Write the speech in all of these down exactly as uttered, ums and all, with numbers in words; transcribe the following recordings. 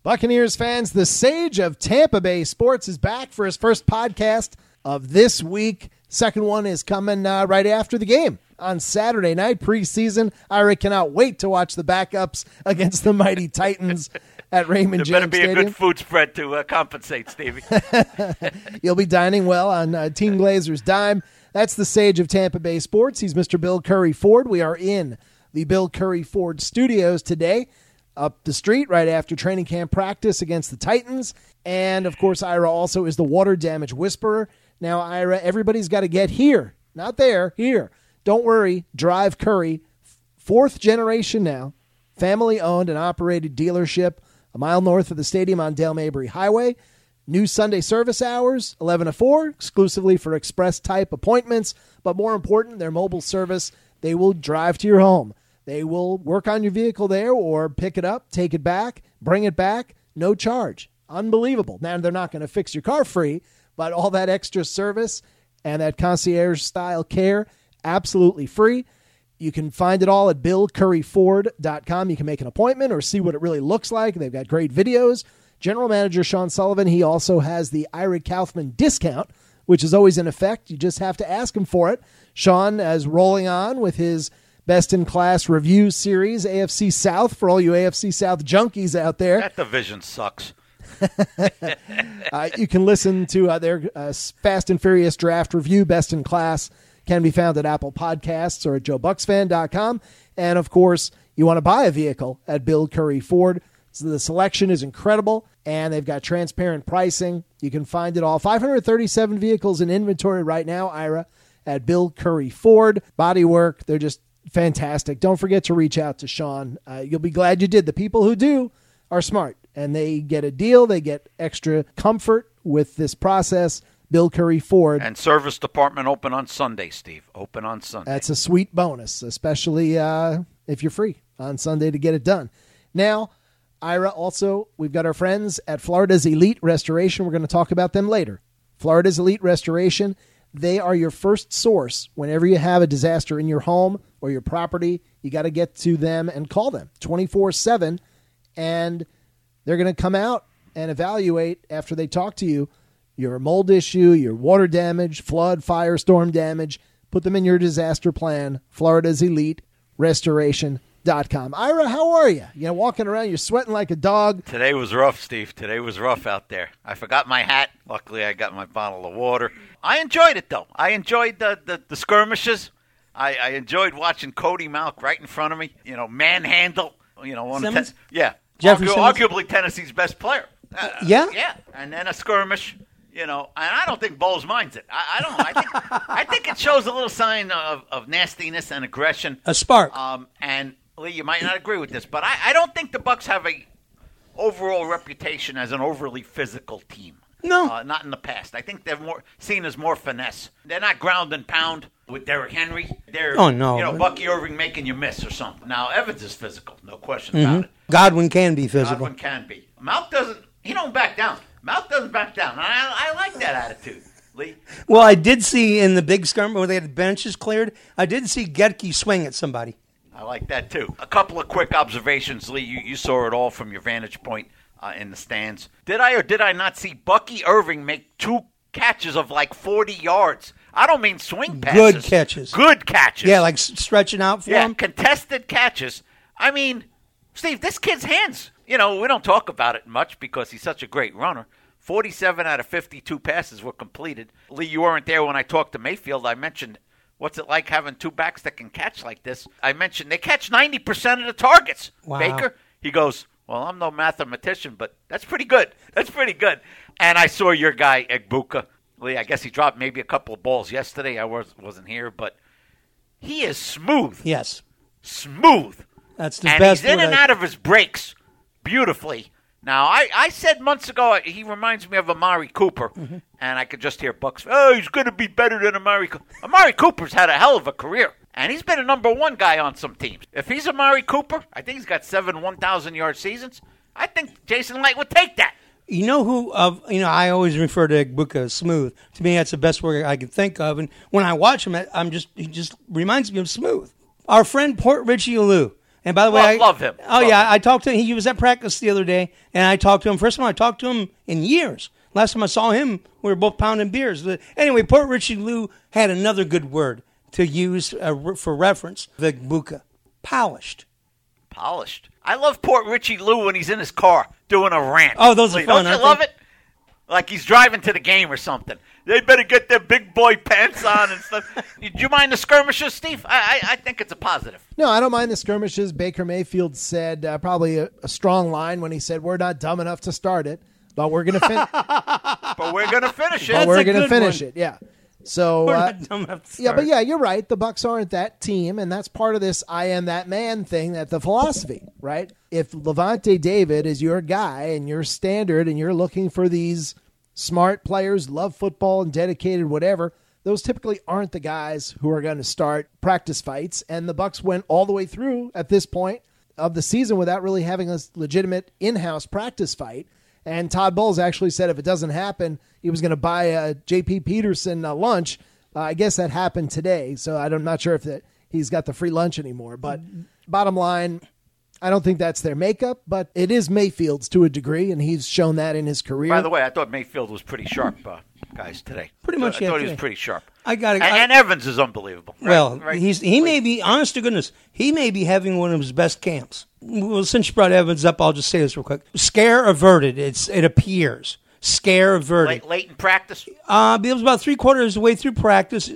Buccaneers fans, the sage of Tampa Bay sports is back for his first podcast of this week. Second one is coming uh, right after the game on Saturday night, preseason. I cannot wait to watch the backups against the mighty Titans at Raymond James There better be Stadium. a good food spread to uh, compensate, Stevie. You'll be dining well on uh, Team Glazer's dime. That's the sage of Tampa Bay sports. He's Mister Bill Curry Ford. We are in the Bill Curry Ford studios today, up the street right after training camp practice against the Titans. And, of course, Ira also is the water damage whisperer. Now, Ira, everybody's got to get here. Not there, here. Don't worry. Drive Curry, fourth generation now, family-owned and operated dealership, a mile north of the stadium on Dale Mabry Highway. New Sunday service hours, eleven to four, exclusively for express-type appointments. But more important, their mobile service, they will drive to your home. They will work on your vehicle there or pick it up, take it back, bring it back, no charge. Unbelievable. Now, they're not going to fix your car free, but all that extra service and that concierge-style care, absolutely free. You can find it all at bill curry ford dot com. You can make an appointment or see what it really looks like. They've got great videos. General Manager Sean Sullivan, he also has the Ira Kaufman discount, which is always in effect. You just have to ask him for it. Sean is rolling on with his best-in-class review series, A F C South, for all you A F C South junkies out there. That division sucks. uh, you can listen to uh, their uh, Fast and Furious Draft Review, Best in Class, can be found at Apple Podcasts or at joe bucks fan dot com. And, of course, you want to buy a vehicle at Bill Curry Ford. So the selection is incredible, and they've got transparent pricing. You can find it all. five hundred thirty-seven vehicles in inventory right now, Ira, at Bill Curry Ford. Bodywork, they're just fantastic. Don't forget to reach out to Sean. Uh, you'll be glad you did. The people who do are smart, and they get a deal. They get extra comfort with this process. Bill Curry Ford. And service department open on Sunday, Steve. Open on Sunday. That's a sweet bonus, especially uh, if you're free on Sunday to get it done. Now, Ira, also, we've got our friends at Florida's Elite Restoration. We're going to talk about them later. Florida's Elite Restoration, they are your first source. Whenever you have a disaster in your home or your property, you got to get to them and call them twenty-four seven, and they're going to come out and evaluate after they talk to you your mold issue, your water damage, flood, fire, storm damage. Put them in your disaster plan. Florida's Elite Restoration dot com. Ira, how are you? You know, walking around, you're sweating like a dog. Today was rough, Steve. Today was rough out there. I forgot my hat. Luckily, I got my bottle of water. I enjoyed it, though. I enjoyed the, the, the skirmishes. I, I enjoyed watching Cody Malk right in front of me. You know, manhandle. You know, one of ten- yeah, Jeffrey Argu- arguably Tennessee's best player. Uh, yeah, yeah, and then a skirmish. You know, and I don't think Bowles minds it. I, I don't know. I think I think it shows a little sign of, of nastiness and aggression. A spark. Um, and Lee, you might not agree with this, but I, I don't think the Bucs have a overall reputation as an overly physical team. No, uh, not in the past. I think they're more seen as more finesse. They're not ground and pound with Derrick Henry. They're oh no, you know Bucky Irving making you miss or something. Now Evans is physical, no question mm-hmm. about it. Godwin can be physical. Godwin can be. Malk doesn't. He don't back down. Malk doesn't back down. I, I like that attitude, Lee. Well, I did see in the big skirmish where they had the benches cleared, I did see Getke swing at somebody. I like that, too. A couple of quick observations, Lee. You, you saw it all from your vantage point uh, in the stands. Did I or did I not see Bucky Irving make two catches of like forty yards? I don't mean swing passes. Good catches. Good catches. Yeah, like stretching out for yeah, him. Contested catches. I mean, Steve, this kid's hands. You know, we don't talk about it much because he's such a great runner. forty-seven out of fifty-two passes were completed. Lee, you weren't there when I talked to Mayfield. I mentioned, what's it like having two backs that can catch like this? I mentioned they catch ninety percent of the targets. Wow. Baker, he goes, well, I'm no mathematician, but that's pretty good. That's pretty good. And I saw your guy, Egbuka. Lee, I guess he dropped maybe a couple of balls yesterday. I was, wasn't here, but he is smooth. Yes. Smooth. That's the and best. And he's in and I... out of his breaks beautifully. Now, I, I said months ago, he reminds me of Amari Cooper, mm-hmm. and I could just hear Bucks, oh, he's going to be better than Amari Cooper. Amari Cooper's had a hell of a career, and he's been a number one guy on some teams. If he's Amari Cooper, I think he's got seven one thousand-yard seasons. I think Jason Light would take that. You know who, of you know, I always refer to Egbuka as smooth. To me, that's the best word I can think of, and when I watch him, I'm just he just reminds me of smooth. Our friend Port Richie Alou. And by the way, Love- I love him. Oh Love yeah, him. I talked to him. He was at practice the other day, and I talked to him. First time I talked to him in years. Last time I saw him, we were both pounding beers. But anyway, Port Richey Lou had another good word to use uh, for reference. Vic Buka, polished. Polished. I love Port Richey Lou when he's in his car doing a rant. Oh, those are Lee, fun, Don't you aren't love they? it? Like he's driving to the game or something. They better get their big boy pants on and stuff. Do you mind the skirmishes, Steve? I, I I think it's a positive. No, I don't mind the skirmishes. Baker Mayfield said uh, probably a, a strong line when he said, "We're not dumb enough to start it, but we're going to fin- But we're going to finish it. but That's we're a going to good finish one. it." Yeah. So We're uh, not dumb enough to yeah, but start. yeah, you're right. The Bucs aren't that team, and that's part of this "I am that man" thing. That the philosophy, right? If Levante David is your guy and your standard, and you're looking for these smart players, love football and dedicated, whatever, those typically aren't the guys who are going to start practice fights. And the Bucs went all the way through at this point of the season without really having a legitimate in-house practice fight. And Todd Bowles actually said if it doesn't happen, he was going to buy a J P Peterson uh, lunch. Uh, I guess that happened today, so I'm not sure if that he's got the free lunch anymore. But bottom line, I don't think that's their makeup, but it is Mayfield's to a degree, and he's shown that in his career. By the way, I thought Mayfield was pretty sharp, uh, guys, today. Pretty much, I yeah, thought he today. was pretty sharp. I got And, it. and Evans is unbelievable. Right? Well, Right? he's he may be, honest to goodness, he may be having one of his best camps. Well, since you brought Evans up, I'll just say this real quick. Scare averted. It's it appears. Scare averted. late, late in practice. Uh, it was about three quarters of the way through practice.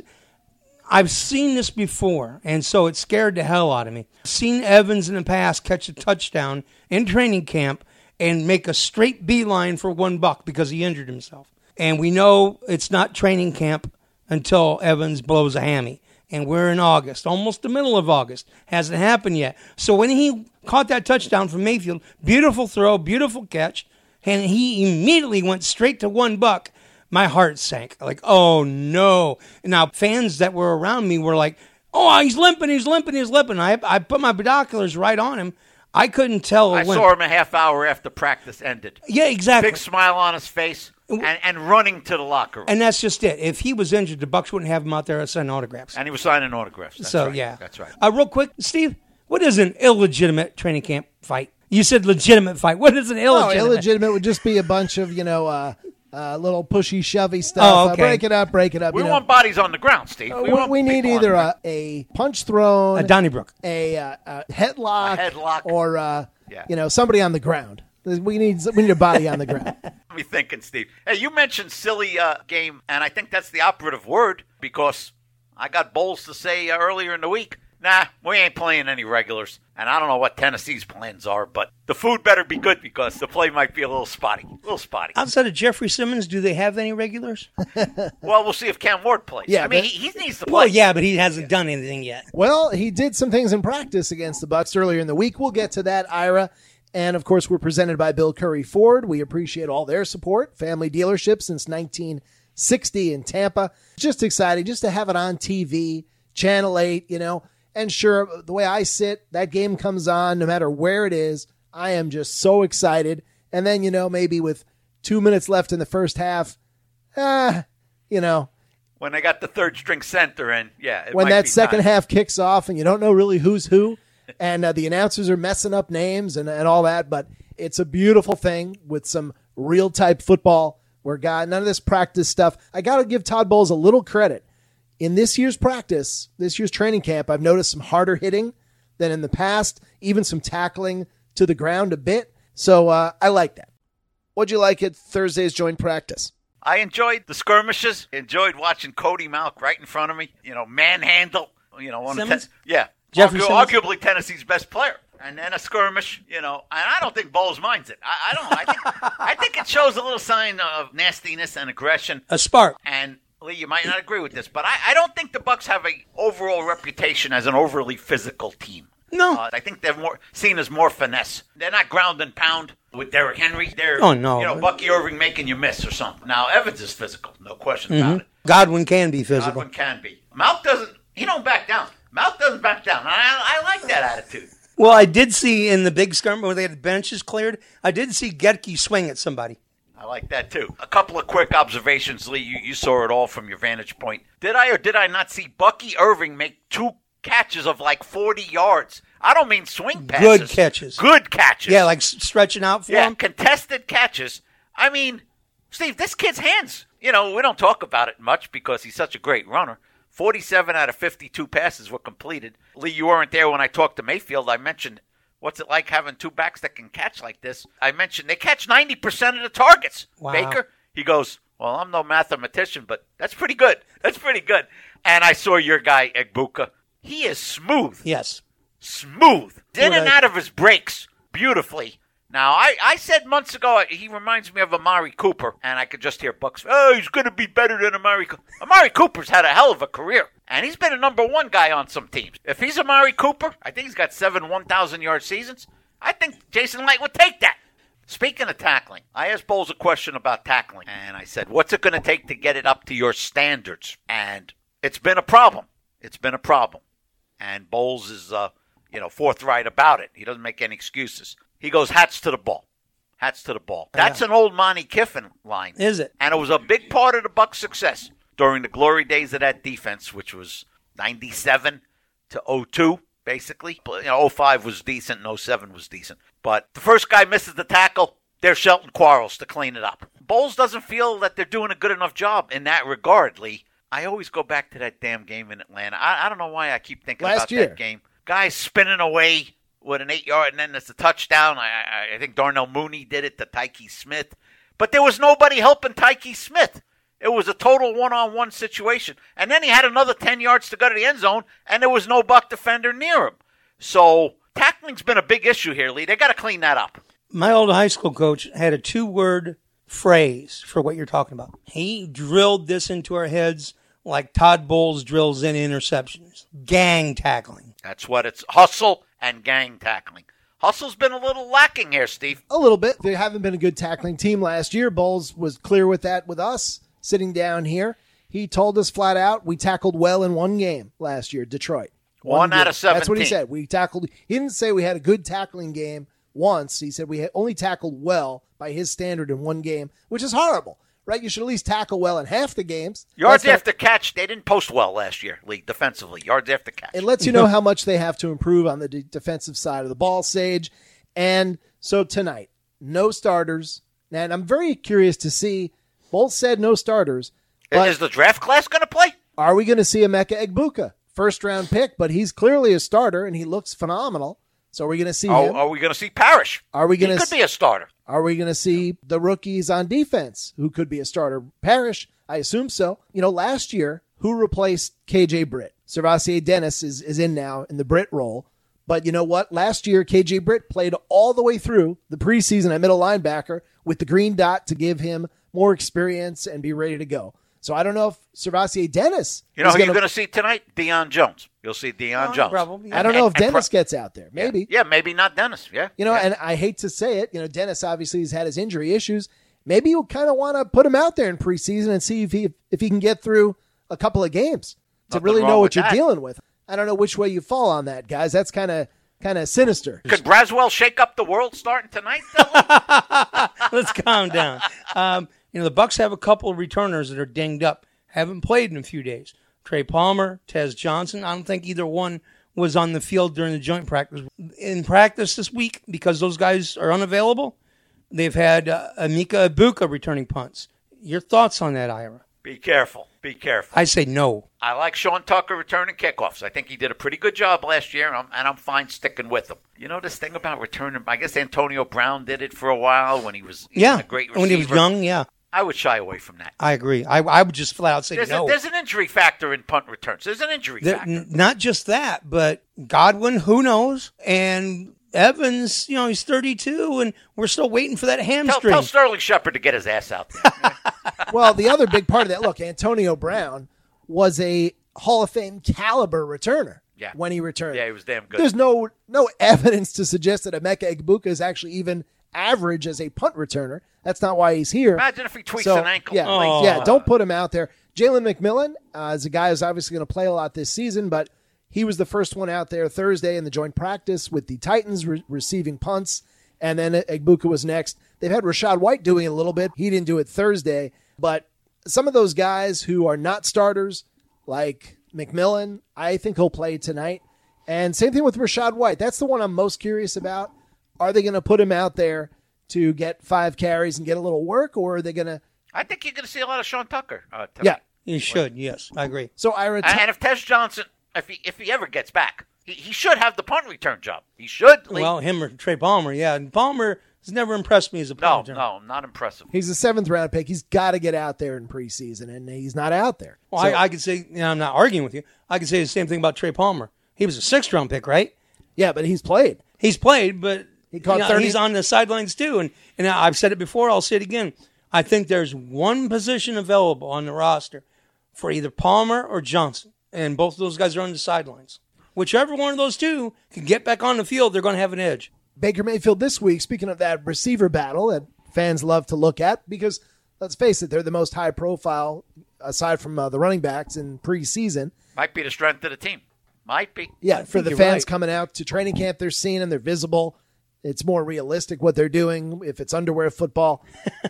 I've seen this before, and so it scared the hell out of me. Seen Evans in the past catch a touchdown in training camp and make a straight beeline for one buck because he injured himself. And we know it's not training camp until Evans blows a hammy. And we're in August, almost the middle of August. Hasn't happened yet. So when he caught that touchdown from Mayfield, beautiful throw, beautiful catch, and he immediately went straight to one buck, my heart sank. Like, oh, no. Now, fans that were around me were like, oh, he's limping, he's limping, he's limping. I, I put my binoculars right on him. I couldn't tell. I a limp. saw him a half hour after practice ended. Yeah, exactly. Big smile on his face and, and running to the locker room. And that's just it. If he was injured, the Bucs wouldn't have him out there signing autographs. And he was signing autographs. That's so, right. yeah. That's right. Uh, real quick, Steve, what is an illegitimate training camp fight? You said legitimate fight. What is an Oh, illegitimate? illegitimate would just be a bunch of, you know, uh, uh, little pushy, shovey stuff. Oh, okay. Uh, break it up, break it up. We you know. want bodies on the ground, Steve. Uh, We, we, want we need people on either the ground. a, a punch thrown, A Donnybrook. a, uh, a headlock, A headlock. or uh, Yeah. you know, somebody on the ground. We need we need a body on the ground. Let me thinking, Steve. Hey, you mentioned silly uh, game, and I think that's the operative word because I got Bowles to say uh, earlier in the week, nah, we ain't playing any regulars. And I don't know what Tennessee's plans are, but the food better be good because the play might be a little spotty. A little spotty. Outside of Jeffrey Simmons, do they have any regulars? Well, we'll see if Cam Ward plays. Yeah, I mean, but- he, he needs to play. Well, yeah, but he hasn't done anything yet. Well, he did some things in practice against the Bucs earlier in the week. We'll get to that, Ira. And, of course, we're presented by Bill Curry Ford. We appreciate all their support. Family dealership since nineteen sixty in Tampa. Just exciting just to have it on T V, Channel eight, you know. And sure, the way I sit, that game comes on no matter where it is. I am just so excited. And then, you know, maybe with two minutes left in the first half, ah, you know, When they got the third string center in, yeah. It when might that be second time. half kicks off and you don't know really who's who, and uh, the announcers are messing up names and, and all that, but it's a beautiful thing with some real type football where God, none of this practice stuff. I got to give Todd Bowles a little credit. In this year's practice, this year's training camp, I've noticed some harder hitting than in the past, even some tackling to the ground a bit. So uh, I like that. What'd you like at Thursday's joint practice? I enjoyed the skirmishes. Enjoyed watching Cody Malk right in front of me. You know, manhandle. You know, one of Simmons? ten- yeah, Jeffrey Argu- Simmons? arguably Tennessee's best player. And then a skirmish. You know, and I don't think Bowles minds it. I, I don't know. I think I think it shows a little sign of nastiness and aggression. A spark. And Lee, you might not agree with this, but I, I don't think the Bucs have a overall reputation as an overly physical team. No. Uh, I think they're more seen as more finesse. They're not ground and pound with Derrick Henry. They're, Oh, no. you know, Bucky Irving making you miss or something. Now, Evans is physical, no question Mm-hmm. about it. Godwin can be physical. Godwin can be. Malk doesn't, he don't back down. Malk doesn't back down. I, I like that attitude. Well, I did see in the big scrum where they had benches cleared, I did see Getke swing at somebody. I like that, too. A couple of quick observations, Lee. You, you saw it all from your vantage point. Did I or did I not see Bucky Irving make two catches of like forty yards I don't mean swing passes. Good catches. Good catches. Yeah, like s- stretching out for yeah, him. contested catches. I mean, Steve, this kid's hands, you know, we don't talk about it much because he's such a great runner. forty-seven out of fifty-two passes were completed. Lee, you weren't there when I talked to Mayfield. I mentioned, what's it like having two backs that can catch like this? I mentioned they catch ninety percent of the targets. Wow. Baker, he goes, well, I'm no mathematician, but that's pretty good. That's pretty good. And I saw your guy, Egbuka. He is smooth. Yes. Smooth. In What and I- out of his breaks beautifully. Now, I, I said months ago, he reminds me of Amari Cooper, and I could just hear Bucks, oh, he's going to be better than Amari Cooper. Amari Cooper's had a hell of a career, and he's been a number one guy on some teams. If he's Amari Cooper, I think he's got seven one thousand-yard seasons. I think Jason Light would take that. Speaking of tackling, I asked Bowles a question about tackling, and I said, what's it going to take to get it up to your standards? And it's been a problem. It's been a problem. And Bowles is, uh, you know, forthright about it. He doesn't make any excuses. He goes, hats to the ball. Hats to the ball. That's an old Monty Kiffin line. Is it? And it was a big part of the Bucs' success during the glory days of that defense, which was ninety-seven to oh two, basically. You know, oh five was decent and oh seven was decent. But the first guy misses the tackle, there's Shelton Quarles to clean it up. Bowles doesn't feel that they're doing a good enough job in that regard, Lee. I always go back to that damn game in Atlanta. I, I don't know why I keep thinking Last about year. that game. Guys spinning away with an eight-yard, and then there's a touchdown. I, I, I think Darnell Mooney did it to Tyke Smith. But there was nobody helping Tyke Smith. It was a total one-on-one situation. And then he had another ten yards to go to the end zone, and there was no Buck defender near him. So tackling's been a big issue here, Lee. They got to clean that up. My old high school coach had a two-word phrase for what you're talking about. He drilled this into our heads like Todd Bowles drills in interceptions. Gang tackling. That's what it's, hustle and gang tackling. Hustle's been a little lacking here, Steve. A little bit. They haven't been a good tackling team last year. Bowles was clear with that with us sitting down here. He told us flat out we tackled well in one game last year, Detroit. One out game. of seventeen. That's what he said. We tackled. He didn't say we had a good tackling game once. He said we had only tackled well by his standard in one game, which is horrible, right? You should at least tackle well in half the games. Yards That's after catch, they didn't post well last year, Lee, defensively. Yards after catch. It lets you know how much they have to improve on the de- defensive side of the ball, Sage. And so tonight, no starters. And I'm very curious to see, Bowles said no starters. But Is the draft class going to play? are we going to see Emeka Egbuka? First round pick, but he's clearly a starter and he looks phenomenal. So are we going to see Oh, him? are we going to see Parrish? Are we He going to could be a starter. Are we going to see the rookies on defense who could be a starter? Parrish, I assume so. You know, last year, who replaced K J Britt? Servassier Dennis is, is in now in the Britt role. But you know what? Last year, K J Britt played all the way through the preseason at middle linebacker with the green dot to give him more experience and be ready to go. So I don't know if Servassier Dennis. You know is who gonna, you're going to see tonight? Deion Jones. You'll see Deion Oh, Jones. probably. I don't know if And- and Dennis pro- gets out there. Maybe. Yeah, maybe not Dennis. Yeah. You know, yeah. and I hate to say it, you know, Dennis obviously has had his injury issues. Maybe you kind of want to put him out there in preseason and see if he if he can get through a couple of games to Nothing really wrong know with what you're that. dealing with. I don't know which way you fall on that, guys. That's kind of kind of sinister. Could Braswell shake up the world starting tonight? though? Let's calm down. Um, you know, the Bucks have a couple of returners that are dinged up, haven't played in a few days. Trey Palmer, Tez Johnson. I don't think either one was on the field during the joint practice. In practice this week, because those guys are unavailable, they've had uh, Emeka Egbuka returning punts. Your thoughts on that, Ira? Be careful. Be careful. I say no. I like Sean Tucker returning kickoffs. I think he did a pretty good job last year, and I'm, and I'm fine sticking with him. You know this thing about returning? I guess Antonio Brown did it for a while when he was Yeah, a great receiver. when he was young, yeah. I would shy away from that. I agree. I, I would just flat out say There's, no. a, there's an injury factor in punt returns. There's an injury There- factor. n- not just that, but Godwin, who knows? And Evans, you know, he's thirty-two, and we're still waiting for that Tell, hamstring. tell Sterling Shepard to get his ass out there. Well, the other big part of that, look, Antonio Brown was a Hall of Fame caliber returner Yeah. when he returned. Yeah, he was damn good. There's no no evidence to suggest that Emeka Egbuka is actually even average as a punt returner. That's not why he's here. Imagine if he tweaks So, an ankle. Yeah, Oh. yeah, don't put him out there. Jalen McMillan uh, is a guy who's obviously going to play a lot this season, but he was the first one out there Thursday in the joint practice with the Titans re- receiving punts, and then Egbuka was next. They've had Rashad White doing it a little bit. He didn't do it Thursday, but some of those guys who are not starters, like McMillan, I think he'll play tonight. And same thing with Rachaad White. That's the one I'm most curious about. Are they going to put him out there to get five carries and get a little work, or are they going to? I think you're going to see a lot of Sean Tucker. Uh, tonight. Yeah, You should, yes. I agree. So Ira, And, and if Tez Johnson, if he if he ever gets back, he, he should have the punt return job. He should. Lee. Well, him or Trey Palmer, yeah. And Palmer has never impressed me as a no, punt returner. no, not impressive. he's a seventh round pick. He's got to get out there in preseason, and he's not out there. Well, So- I, I could say, you know, I'm not arguing with you. I could say the same thing about Trey Palmer. He was a sixth round pick, right? yeah, but he's played. He's played, but He caught you know, thirty he's on the sidelines too. And, and I've said it before, I'll say it again. I think there's one position available on the roster for either Palmer or Johnson, and both of those guys are on the sidelines. Whichever one of those two can get back on the field, they're going to have an edge. Baker Mayfield this week, speaking of that receiver battle that fans love to look at, because let's face it, they're the most high profile, aside from uh, the running backs in preseason. Might be the strength of the team. Might be. Yeah, for think the you're fans right. coming out to training camp, they're seeing them, they're visible. It's more realistic what they're doing if it's underwear football.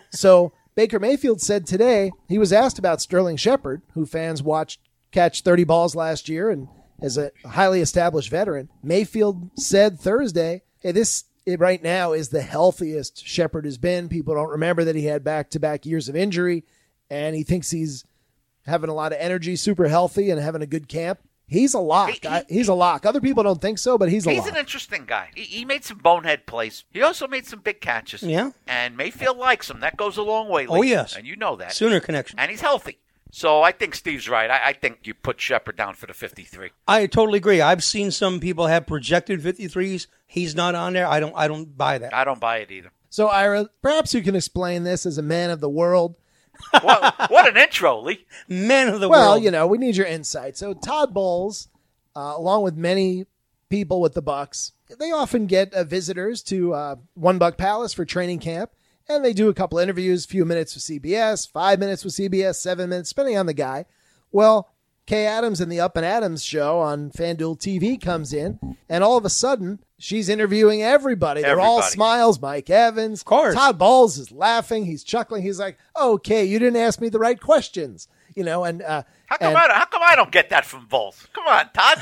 So Baker Mayfield said today, he was asked about Sterling Shepard, who fans watched catch thirty balls last year and is a highly established veteran. Mayfield said Thursday, hey, this it right now is the healthiest Shepard has been. People don't remember that he had back-to-back years of injury, and he thinks he's having a lot of energy, super healthy, and having a good camp. He's a lock. He- he- I- he's a lock. Other people don't think so, but he's a He's lock. an interesting guy. He, he made some bonehead plays. He also made some big catches. Yeah. And Mayfield likes him. That goes a long way, Lee. Oh, yes. And you know that. Sooner connection. And he's healthy. So I think Steve's right. I, I think you put Shepard down for the fifty-three. I totally agree. I've seen some people have projected fifty-threes. He's not on there. I don't. I don't buy that. I don't buy it either. So, Ira, perhaps you can explain this as a man of the world. what, what an intro, Lee. Man of the Well, world. you know, we need your insight. So, Todd Bowles, uh, along with many people with the Bucks, they often get uh, visitors to uh, One Buck Palace for training camp, and they do a couple interviews, a few minutes with C B S, five minutes with C B S, seven minutes, depending on the guy. Well, Kay Adams in the Up and Adams show on FanDuel T V comes in, and all of a sudden, she's interviewing everybody. They're all Everybody. smiles. Mike Evans. Of course. Todd Bowles is laughing. He's chuckling. He's like, okay, you didn't ask me the right questions. You know, and uh, How come, and- I, don't- how come I don't get that from Bowles? Come on, Todd.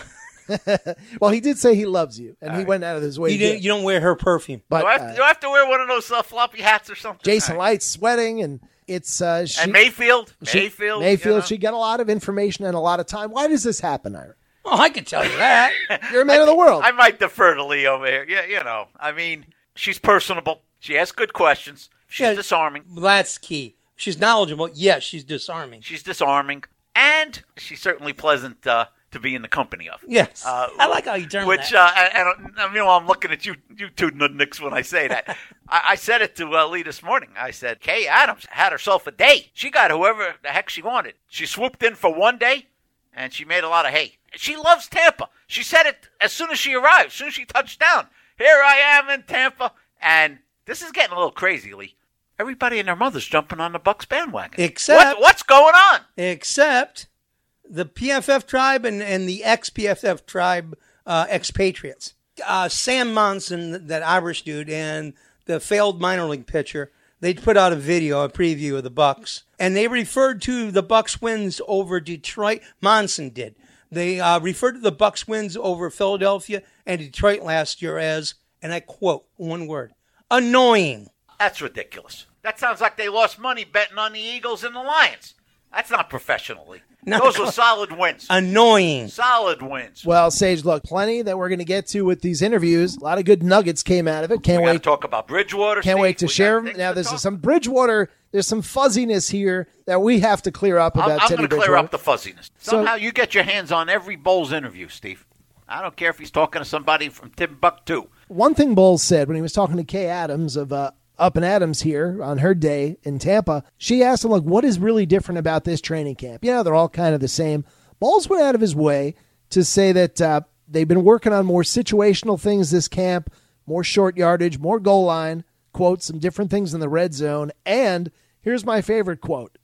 well, he did say he loves you, and he went out of his way. you to do didn't. it. You don't wear her perfume. But do, I have, uh, do I have to wear one of those uh, floppy hats or something? Jason All right. Light's sweating, and it's uh, she, And Mayfield. she- Mayfield. Mayfield. you know? She got a lot of information and a lot of time. Why does this happen, Ira? Oh, I can tell you that. You're a man of the world. I might defer to Lee over here. Yeah, you know, I mean, she's personable. She asks good questions. She's Yeah. disarming. That's key. She's knowledgeable. Yes, she's disarming. She's disarming, and she's certainly pleasant uh, to be in the company of. Yes. Uh, I like how you term Which, that. uh, and, and I mean, I'm looking at you, you two nudniks when I say that. I, I said it to uh, Lee this morning. I said, Kay Adams had herself a day. She got whoever the heck she wanted. She swooped in for one day, and she made a lot of hay. She loves Tampa. She said it as soon as she arrived, as soon as she touched down. Here I am in Tampa, and this is getting a little crazy, Lee. Everybody and their mother's jumping on the Bucks bandwagon. Except- what, what's going on? Except the P F F tribe and, and the ex-P F F tribe uh, expatriates. Uh, Sam Monson, that Irish dude, and the failed minor league pitcher, they put out a video, a preview of the Bucks, and they referred to the Bucks wins over Detroit. Monson did. They uh, referred to the Bucks wins over Philadelphia and Detroit last year as, and I quote, one word, annoying. That's ridiculous. That sounds like they lost money betting on the Eagles and the Lions. That's not professionally. No, Those were solid wins. Annoying. Solid wins. Well, Sage, look, plenty that we're going to get to with these interviews. A lot of good nuggets came out of it. Can't We got to wait. talk about Bridgewater. Can't Steve. wait to We got share them. things Now, to there's talk. some Bridgewater. There's some fuzziness here that we have to clear up I'm, about I'm Teddy going to clear Bridgewater. up the fuzziness. So- Somehow you get your hands on every Bowles interview, Steve. I don't care if he's talking to somebody from Timbuktu. One thing Bowles said when he was talking to Kay Adams of uh, Up and Adams here on her day in Tampa, she asked him, like, what is really different about this training camp? You know, they're all kind of the same. Bowles went out of his way to say that uh, they've been working on more situational things this camp, more short yardage, more goal line, quote, some different things in the red zone. And here's my favorite quote,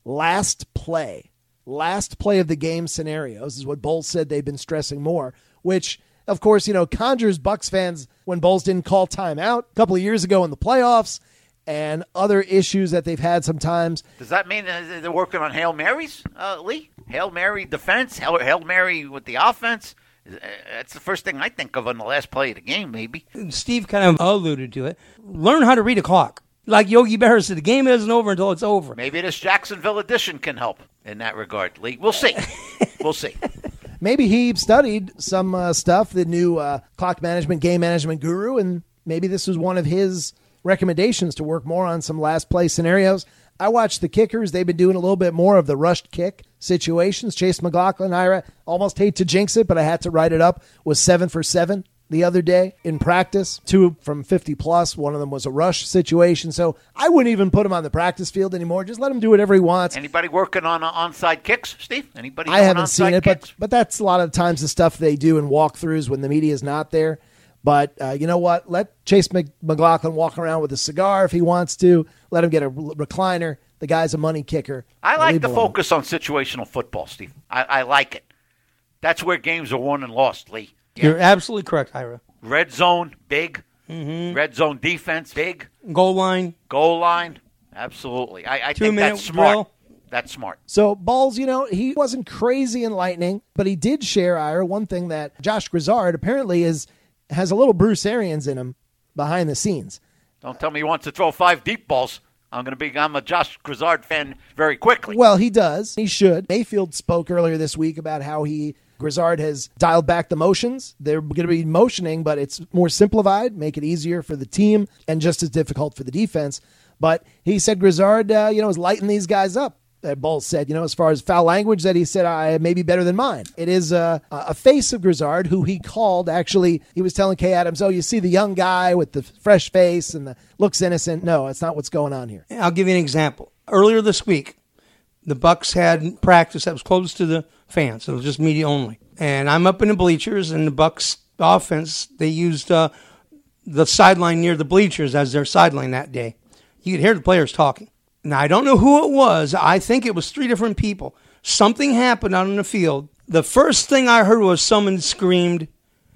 last play. Last play of the game scenarios is what Bowles said they've been stressing more, which, of course, you know, conjures Bucks fans when Bowles didn't call timeout a couple of years ago in the playoffs and other issues that they've had sometimes. Does that mean that they're working on Hail Marys, uh, Lee? Hail Mary defense? Hail, Hail Mary with the offense? That's the first thing I think of on the last play of the game, maybe. Steve kind of alluded to it. Learn how to read a clock. Like Yogi Berra said, the game isn't over until it's over. Maybe this Jacksonville edition can help in that regard, Lee. We'll see. We'll see. Maybe he studied some uh, stuff, the new uh, clock management, game management guru, and maybe this was one of his recommendations to work more on some last play scenarios. I watched the kickers. They've been doing a little bit more of the rushed kick situations. Chase McLaughlin, Ira, almost hate to jinx it, but I had to write it up, was seven for seven the other day in practice. Two from fifty plus. One of them was a rush situation. So I wouldn't even put him on the practice field anymore. Just let him do whatever he wants. Anybody working on uh, onside kicks, Steve? Anybody? I haven't seen it, kicks? but but that's a lot of times the stuff they do in walkthroughs when the media is not there. But uh, you know what? Let Chase Mc- McLaughlin walk around with a cigar if he wants to. Let him get a recliner. The guy's a money kicker. I like the alone. focus on situational football, Steve. I, I like it. That's where games are won and lost, Lee. Yeah. You're absolutely correct, Ira. Red zone, big. Mm-hmm. Red zone defense, big. Goal line. Goal line, absolutely. I, I think Two-minute that's smart. drill. That's smart. So, Balls, you know, he wasn't crazy enlightening, but he did share, Ira, one thing that Josh Grizzard apparently is has a little Bruce Arians in him behind the scenes. Don't tell me he wants to throw five deep balls. I'm going to be. I'm a Josh Grizzard fan very quickly. Well, he does. He should. Mayfield spoke earlier this week about how he Grizzard has dialed back the motions. They're going to be motioning, but it's more simplified, make it easier for the team and just as difficult for the defense. But he said Grizzard, uh, you know, is lighting these guys up. That Bowles said, you know, as far as foul language, that he said, I may be better than mine. It is a, a face of Grizzard who he called, actually, he was telling Kay Adams, oh, you see the young guy with the fresh face and the looks innocent. No, it's not what's going on here. I'll give you an example. Earlier this week, the Bucs had practice that was closed to the fans. It was just media only. And I'm up in the bleachers, and the Bucs offense, they used uh, the sideline near the bleachers as their sideline that day. You could hear the players talking. Now, I don't know who it was. I think it was three different people. Something happened out on the field. The first thing I heard was someone screamed,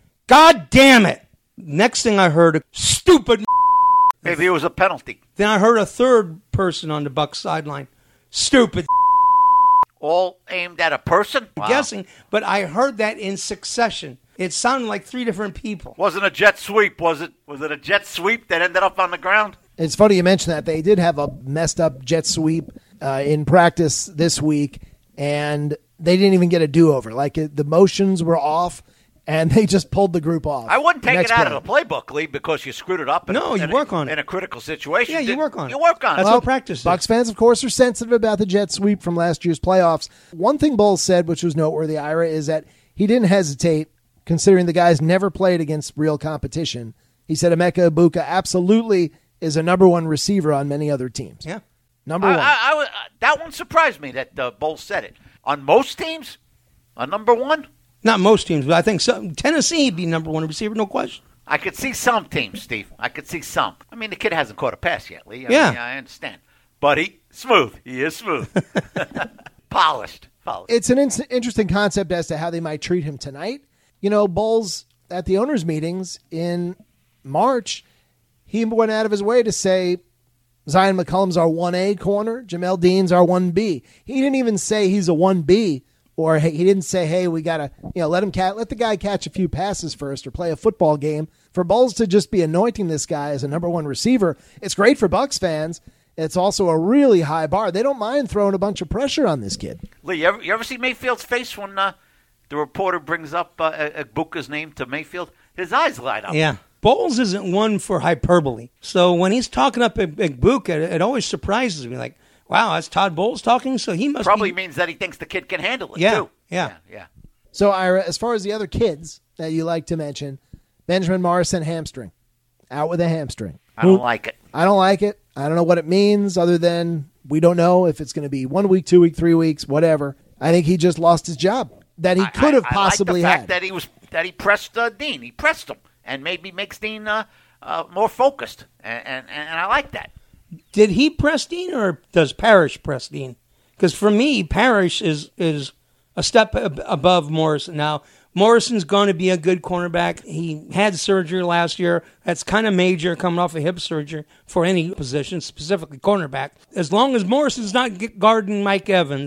God damn it. Next thing I heard, stupid. Maybe it was a penalty. Then I heard a third person on the Bucs sideline, stupid. All aimed at a person? I'm Wow. guessing, but I heard that in succession. It sounded like three different people. Wasn't a jet sweep, was it? Was it a jet sweep that ended up on the ground? It's funny you mention that. They did have a messed up jet sweep uh, in practice this week, and they didn't even get a do-over. Like, it, the motions were off, and they just pulled the group off. I wouldn't take Next it out play. of the playbook, Lee, because you screwed it up. In, No, you in work a, on it. in a critical situation. Yeah, you Did- work on it. You work on That's it. what practice is. Bucs fans, of course, are sensitive about the jet sweep from last year's playoffs. One thing Bowles said, which was noteworthy, Ira, is that he didn't hesitate, considering the guys never played against real competition. He said Emeka Ibuka absolutely is a number one receiver on many other teams. Yeah. Number I, one. I, I, uh, that one surprised me that uh, Bowles said it. On most teams, a number one, Not most teams, but I think some, Tennessee would be number one receiver, no question. I could see some teams, Steve. I could see some. I mean, the kid hasn't caught a pass yet, Lee. I Yeah. mean, I understand. But he, smooth. He is smooth. Polished. Polished. It's an in- interesting concept as to how they might treat him tonight. You know, Bowles, at the owners' meetings in March, he went out of his way to say Zion McCollum's our one A corner, Jamel Dean's our one B. He didn't even say he's a one B, or hey, he didn't say, hey, we got to, you know, let him cat, let the guy catch a few passes first or play a football game. For Bowles to just be anointing this guy as a number one receiver, it's great for Bucs fans. It's also a really high bar. They don't mind throwing a bunch of pressure on this kid. Lee, you ever, you ever see Mayfield's face when uh, the reporter brings up uh, Ibuka's name to Mayfield? His eyes light up. Yeah. Bowles isn't one for hyperbole. So when he's talking up at Ibuka, it, it always surprises me. Like, wow, that's Todd Bowles talking? So he must Probably be... means that he thinks the kid can handle it, Yeah, too. yeah. yeah, yeah. So, Ira, as far as the other kids that you like to mention, Benjamin Morrison, hamstring. Out with a hamstring. I don't like it. I don't like it. I don't know what it means other than we don't know if it's going to be one week, two week, three weeks, whatever. I think he just lost his job that he could have I, I, possibly I like the fact had. that he was that he pressed uh, Dean. He pressed him and maybe makes Dean uh, uh, more focused, and, and and I like that. Did he press Dean or does Parrish press Dean? Because for me, Parrish is is a step ab- above Morrison. Now, Morrison's going to be a good cornerback. He had surgery last year. That's kind of major, coming off of hip surgery for any position, specifically cornerback. As long as Morrison's not g- guarding Mike Evans,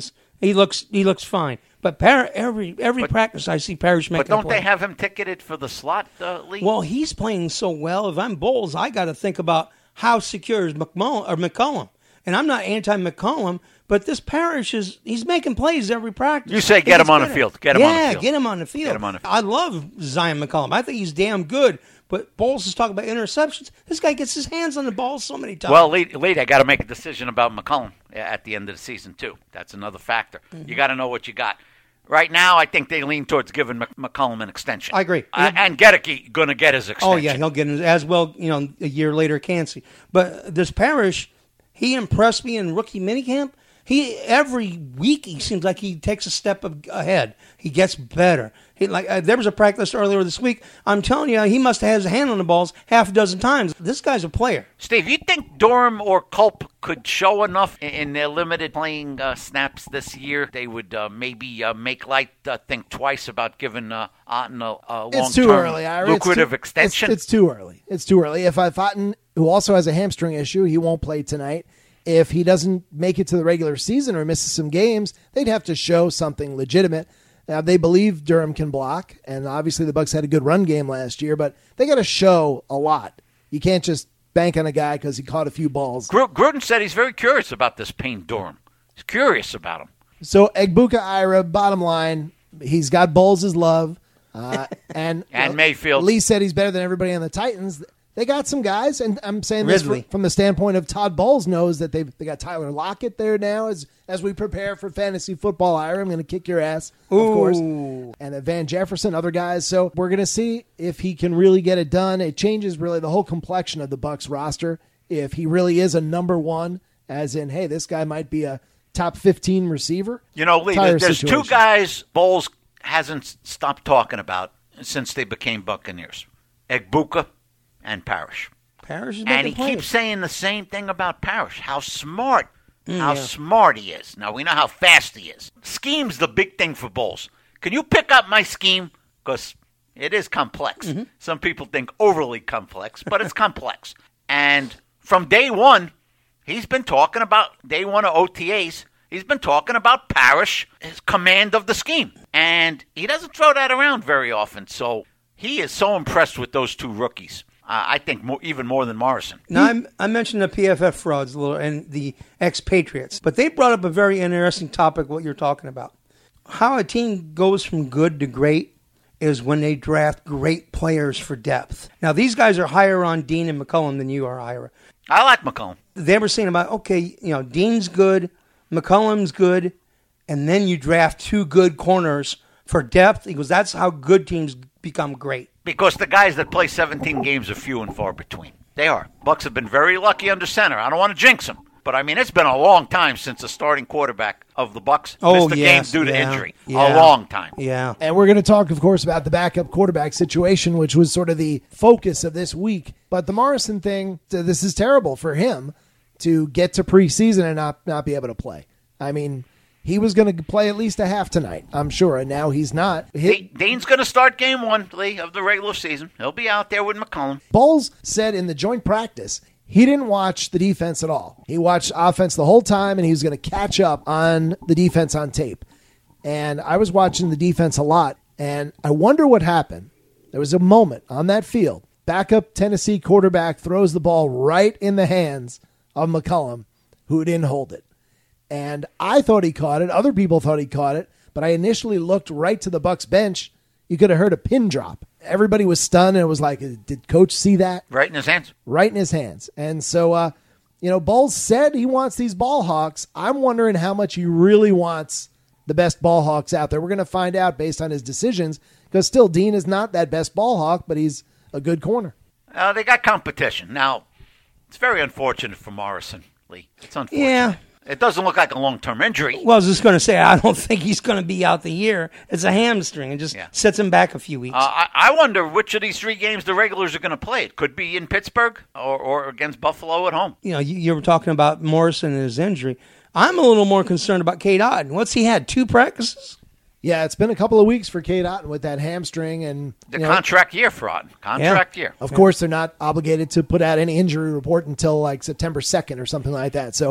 he looks he looks fine. But Par- every every But- practice I see Parrish making But don't a play. they have him ticketed for the slot, uh, Lee? Well, he's playing so well. If I'm Bowles, I got to think about how secure is McMullen or McCollum. And I'm not anti-McCollum, but this Parrish is he's making plays every practice. You say He get gets him on the better. field. Get him yeah, on the field. get him on the field. Get him on the field. I love Zion McCollum. I think he's damn good. But Bowles is talking about interceptions. This guy gets his hands on the ball so many times. Well, Lee, Lee they got to make a decision about McCollum at the end of the season, too. That's another factor. Mm-hmm. You got to know what you got. Right now, I think they lean towards giving Mc- McCollum an extension. I agree. Uh, and Gedeke going to get his extension. Oh, yeah, he'll get it as well, you know, a year later, Cansey. But this Parrish, he impressed me in rookie minicamp. He every week he seems like he takes a step of, ahead. He gets better. He like uh, there was a practice earlier this week. I'm telling you, he must have had his hand on the balls half a dozen times. This guy's a player. Steve, you think Durham or Culp could show enough in- in their limited playing uh, snaps this year? They would uh, maybe uh, make Light uh, think twice about giving uh, Otten a, a long-term It's too early, Ira. lucrative it's too, extension. It's, it's too early. It's too early. If if Otten, who also has a hamstring issue, he won't play tonight. If he doesn't make it to the regular season or misses some games, they'd have to show something legitimate. Now, they believe Durham can block, and obviously the Bucs had a good run game last year, but they got to show a lot. You can't just bank on a guy because he caught a few balls. Gru- Gruden said he's very curious about this Payne Durham. He's curious about him. So Egbuka Ira, bottom line, he's got Bowles' love. Uh, and And you know, Mayfield. Lee said he's better than everybody on the Titans. They got some guys, and I'm saying this Ridley. from, from the standpoint of Todd Bowles knows that they've they got Tyler Lockett there now as as we prepare for fantasy football. Ira, I'm going to kick your ass, of Ooh. course, and uh, Van Jefferson, other guys. So we're going to see if he can really get it done. It changes really the whole complexion of the Bucs roster if he really is a number one, as in, hey, this guy might be a top fifteen receiver. You know, Lee, Entire there's two situation. guys Bowles hasn't stopped talking about since they became Buccaneers. Egbuka and Parrish. Parrish is And making he plays. keeps saying the same thing about Parrish, how smart, Mm, how yeah. smart he is. Now, we know how fast he is. Scheme's the big thing for Bowles. Can you pick up my scheme? Because it is complex. Mm-hmm. Some people think overly complex, but it's complex. And from day one, he's been talking about, day one of O T As, he's been talking about Parrish, his command of the scheme. And he doesn't throw that around very often. So he is so impressed with those two rookies. Uh, I think more, even more than Morrison. Now, I'm, I mentioned the P F F frauds a little and the expatriates, but they brought up a very interesting topic, what you're talking about. How a team goes from good to great is when they draft great players for depth. Now, these guys are higher on Dean and McCollum than you are, Ira. I like McCollum. They were saying about, okay, you know, Dean's good, McCollum's good, and then you draft two good corners for depth. He goes, that's how good teams become great. Because the guys that play seventeen games are few and far between. They are. Bucks have been very lucky under center. I don't want to jinx them, but I mean it's been a long time since the starting quarterback of the Bucks Oh, missed a yes, game due to yeah, injury. yeah. A long time. Yeah. And we're going to talk, of course, about the backup quarterback situation, which was sort of the focus of this week. But the Morrison thing, this is terrible for him to get to preseason and not, not be able to play. I mean, he was going to play at least a half tonight, I'm sure, and now he's not. De- Hit, Dean's going to start game one, Lee, of the regular season. He'll be out there with McCollum. Bowles said in the joint practice he didn't watch the defense at all. He watched offense the whole time, and he was going to catch up on the defense on tape. And I was watching the defense a lot, and I wonder what happened. There was a moment on that field. Backup Tennessee quarterback throws the ball right in the hands of McCollum, who didn't hold it. And I thought he caught it. Other people thought he caught it. But I initially looked right to the Bucs bench. You could have heard a pin drop. Everybody was stunned, and it was like, did Coach see that? Right in his hands. Right in his hands. And so, uh, you know, Bowles said he wants these ball hawks. I'm wondering how much he really wants the best ball hawks out there. We're going to find out based on his decisions, because still Dean is not that best ball hawk, but he's a good corner. Uh, they got competition. Now, it's very unfortunate for Morrison, Lee. It's unfortunate. Yeah. It doesn't look like a long-term injury. Well, I was just going to say, I don't think he's going to be out the year. It's a hamstring. It just Yeah. sets him back a few weeks. Uh, I, I wonder which of these three games the regulars are going to play. It could be in Pittsburgh or, or against Buffalo at home. you know, you, you were talking about Morrison and his injury. I'm a little more concerned about Cade Otton. What's he had? Two practices? Yeah, it's been a couple of weeks for Cade Otton with that hamstring. and The you know, contract year for Otten. Contract year. Of course, they're not obligated to put out any injury report until like September second or something like that. So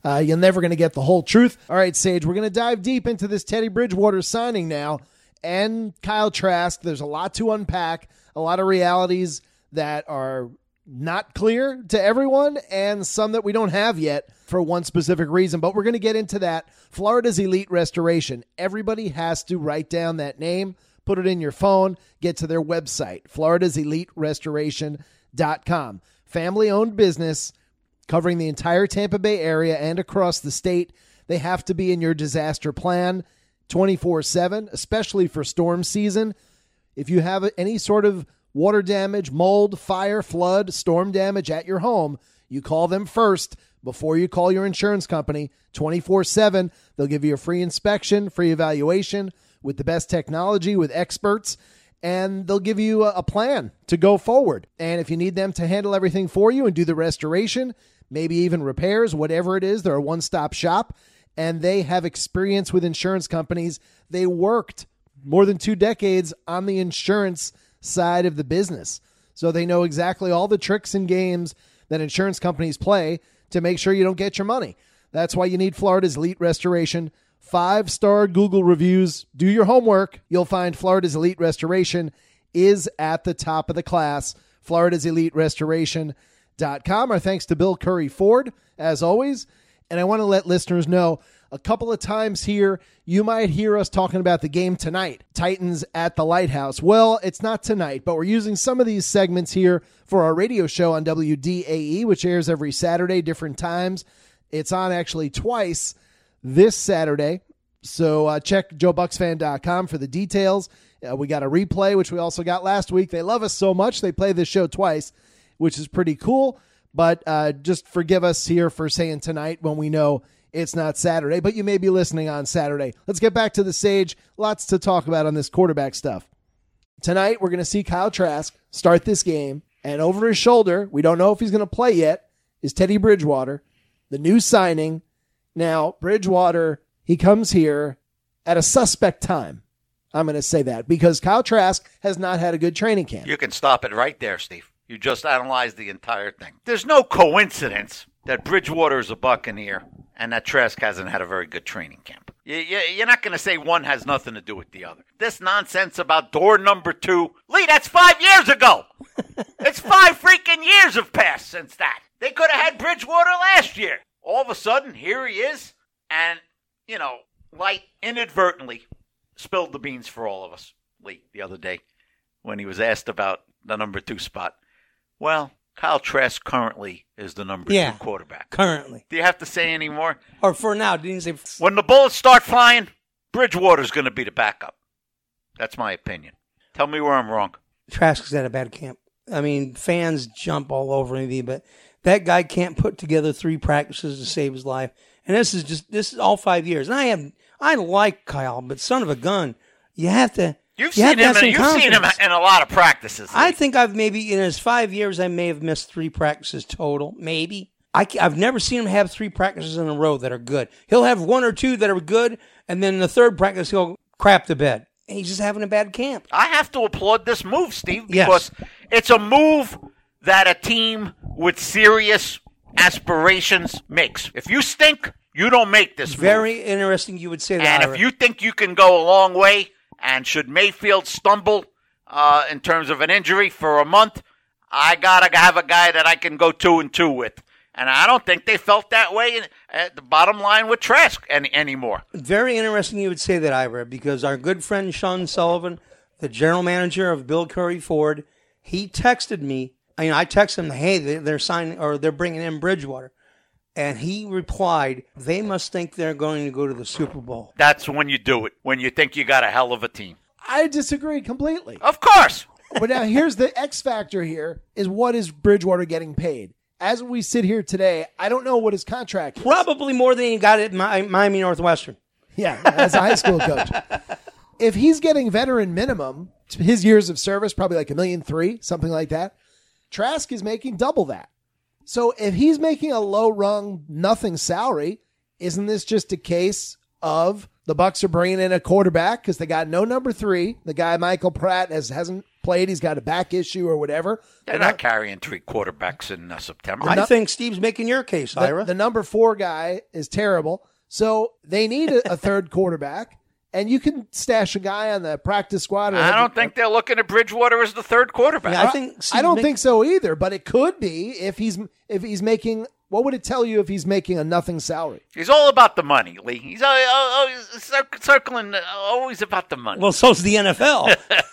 Uh, you're never going to get the whole truth. All right, Sage, we're going to dive deep into this Teddy Bridgewater signing now and Kyle Trask. There's a lot to unpack, a lot of realities that are not clear to everyone and some that we don't have yet for one specific reason. But we're going to get into that. Florida's Elite Restoration. Everybody has to write down that name, put it in your phone, get to their website, floridas elite restoration dot com. Family-owned business covering the entire Tampa Bay area and across the state. They have to be in your disaster plan twenty-four seven, especially for storm season. If you have any sort of water damage, mold, fire, flood, storm damage at your home, you call them first before you call your insurance company twenty-four seven. They'll give you a free inspection, free evaluation with the best technology, with experts, and they'll give you a, a plan to go forward. And if you need them to handle everything for you and do the restoration, maybe even repairs, whatever it is, they're a one-stop shop, and they have experience with insurance companies. They worked more than two decades on the insurance side of the business, so they know exactly all the tricks and games that insurance companies play to make sure you don't get your money. That's why you need Florida's Elite Restoration. Five-star Google reviews. Do your homework. You'll find Florida's Elite Restoration is at the top of the class. floridas elite restoration dot com. Our thanks to Bill Curry Ford, as always. And I want to let listeners know, a couple of times here, you might hear us talking about the game tonight, Titans at the Lighthouse. Well, it's not tonight, but we're using some of these segments here for our radio show on W D A E, which airs every Saturday, different times. It's on actually twice this Saturday. So uh, check joe bucks fan dot com for the details. Uh, we got a replay, which we also got last week. They love us so much, they play this show twice, which is pretty cool. But uh, just forgive us here for saying tonight when we know it's not Saturday, but you may be listening on Saturday. Let's get back to the Sage. Lots to talk about on this quarterback stuff. Tonight, we're going to see Kyle Trask start this game, and over his shoulder, we don't know if he's going to play yet, is Teddy Bridgewater, the new signing. Now, Bridgewater, he comes here at a suspect time. I'm going to say that because Kyle Trask has not had a good training camp. You can stop it right there, Steve. You just analyzed the entire thing. There's no coincidence that Bridgewater is a Buccaneer and that Trask hasn't had a very good training camp. You, you, you're not going to say one has nothing to do with the other. This nonsense about door number two, Lee, that's five years ago. It's five freaking years have passed since that. They could have had Bridgewater last year. All of a sudden, here he is, and, you know, Light inadvertently spilled the beans for all of us, Lee, the other day when he was asked about the number two spot. Well, Kyle Trask currently is the number yeah, two quarterback. Currently. Do you have to say any more? Or for now, didn't you say... When the bullets start flying, Bridgewater's going to be the backup. That's my opinion. Tell me where I'm wrong. Trask's had a bad camp. I mean, fans jump all over me, but that guy can't put together three practices to save his life. And this is just, this is all five years. And I have, I like Kyle, but son of a gun, you have to... You've you seen him. in, you've seen him in a lot of practices. Lee. I think I've maybe in his five years, I may have missed three practices total. Maybe I, I've never seen him have three practices in a row that are good. He'll have one or two that are good, and then the third practice he'll crap the bed. And he's just having a bad camp. I have to applaud this move, Steve, because yes. It's a move that a team with serious aspirations makes. If you stink, you don't make this. Very move. interesting. You would say that. And Ira. if you think you can go a long way. And should Mayfield stumble uh, in terms of an injury for a month, I got to have a guy that I can go two and two with. And I don't think they felt that way at the bottom line with Trask any, anymore. Very interesting you would say that, Ira, because our good friend Sean Sullivan, the general manager of Bill Curry Ford, he texted me. I mean, I texted him, hey, they're signing or they're bringing in Bridgewater. And he replied, they must think they're going to go to the Super Bowl. That's when you do it, when you think you got a hell of a team. I disagree completely. Of course. But now here's the X factor here is what is Bridgewater getting paid? As we sit here today, I don't know what his contract is. Probably more than he got at Miami Northwestern. Yeah, as a high school coach. If he's getting veteran minimum, his years of service, probably like a million three, something like that. Trask is making double that. So if he's making a low-rung nothing salary, isn't this just a case of the Bucs are bringing in a quarterback because they got no number three? The guy Michael Pratt has hasn't played. He's got a back issue or whatever. They're not carrying three quarterbacks in uh, September. I think Steve's making your case, Ira. The, the number four guy is terrible. So they need a, a third quarterback, and you can stash a guy on the practice squad. Or I don't think they're looking at Bridgewater as the third quarterback. Yeah, I think I don't make- think so either, but it could be if he's if he's making. What would it tell you if he's making a nothing salary? He's all about the money, Lee. He's always circling, always about the money. Well, so's the N F L.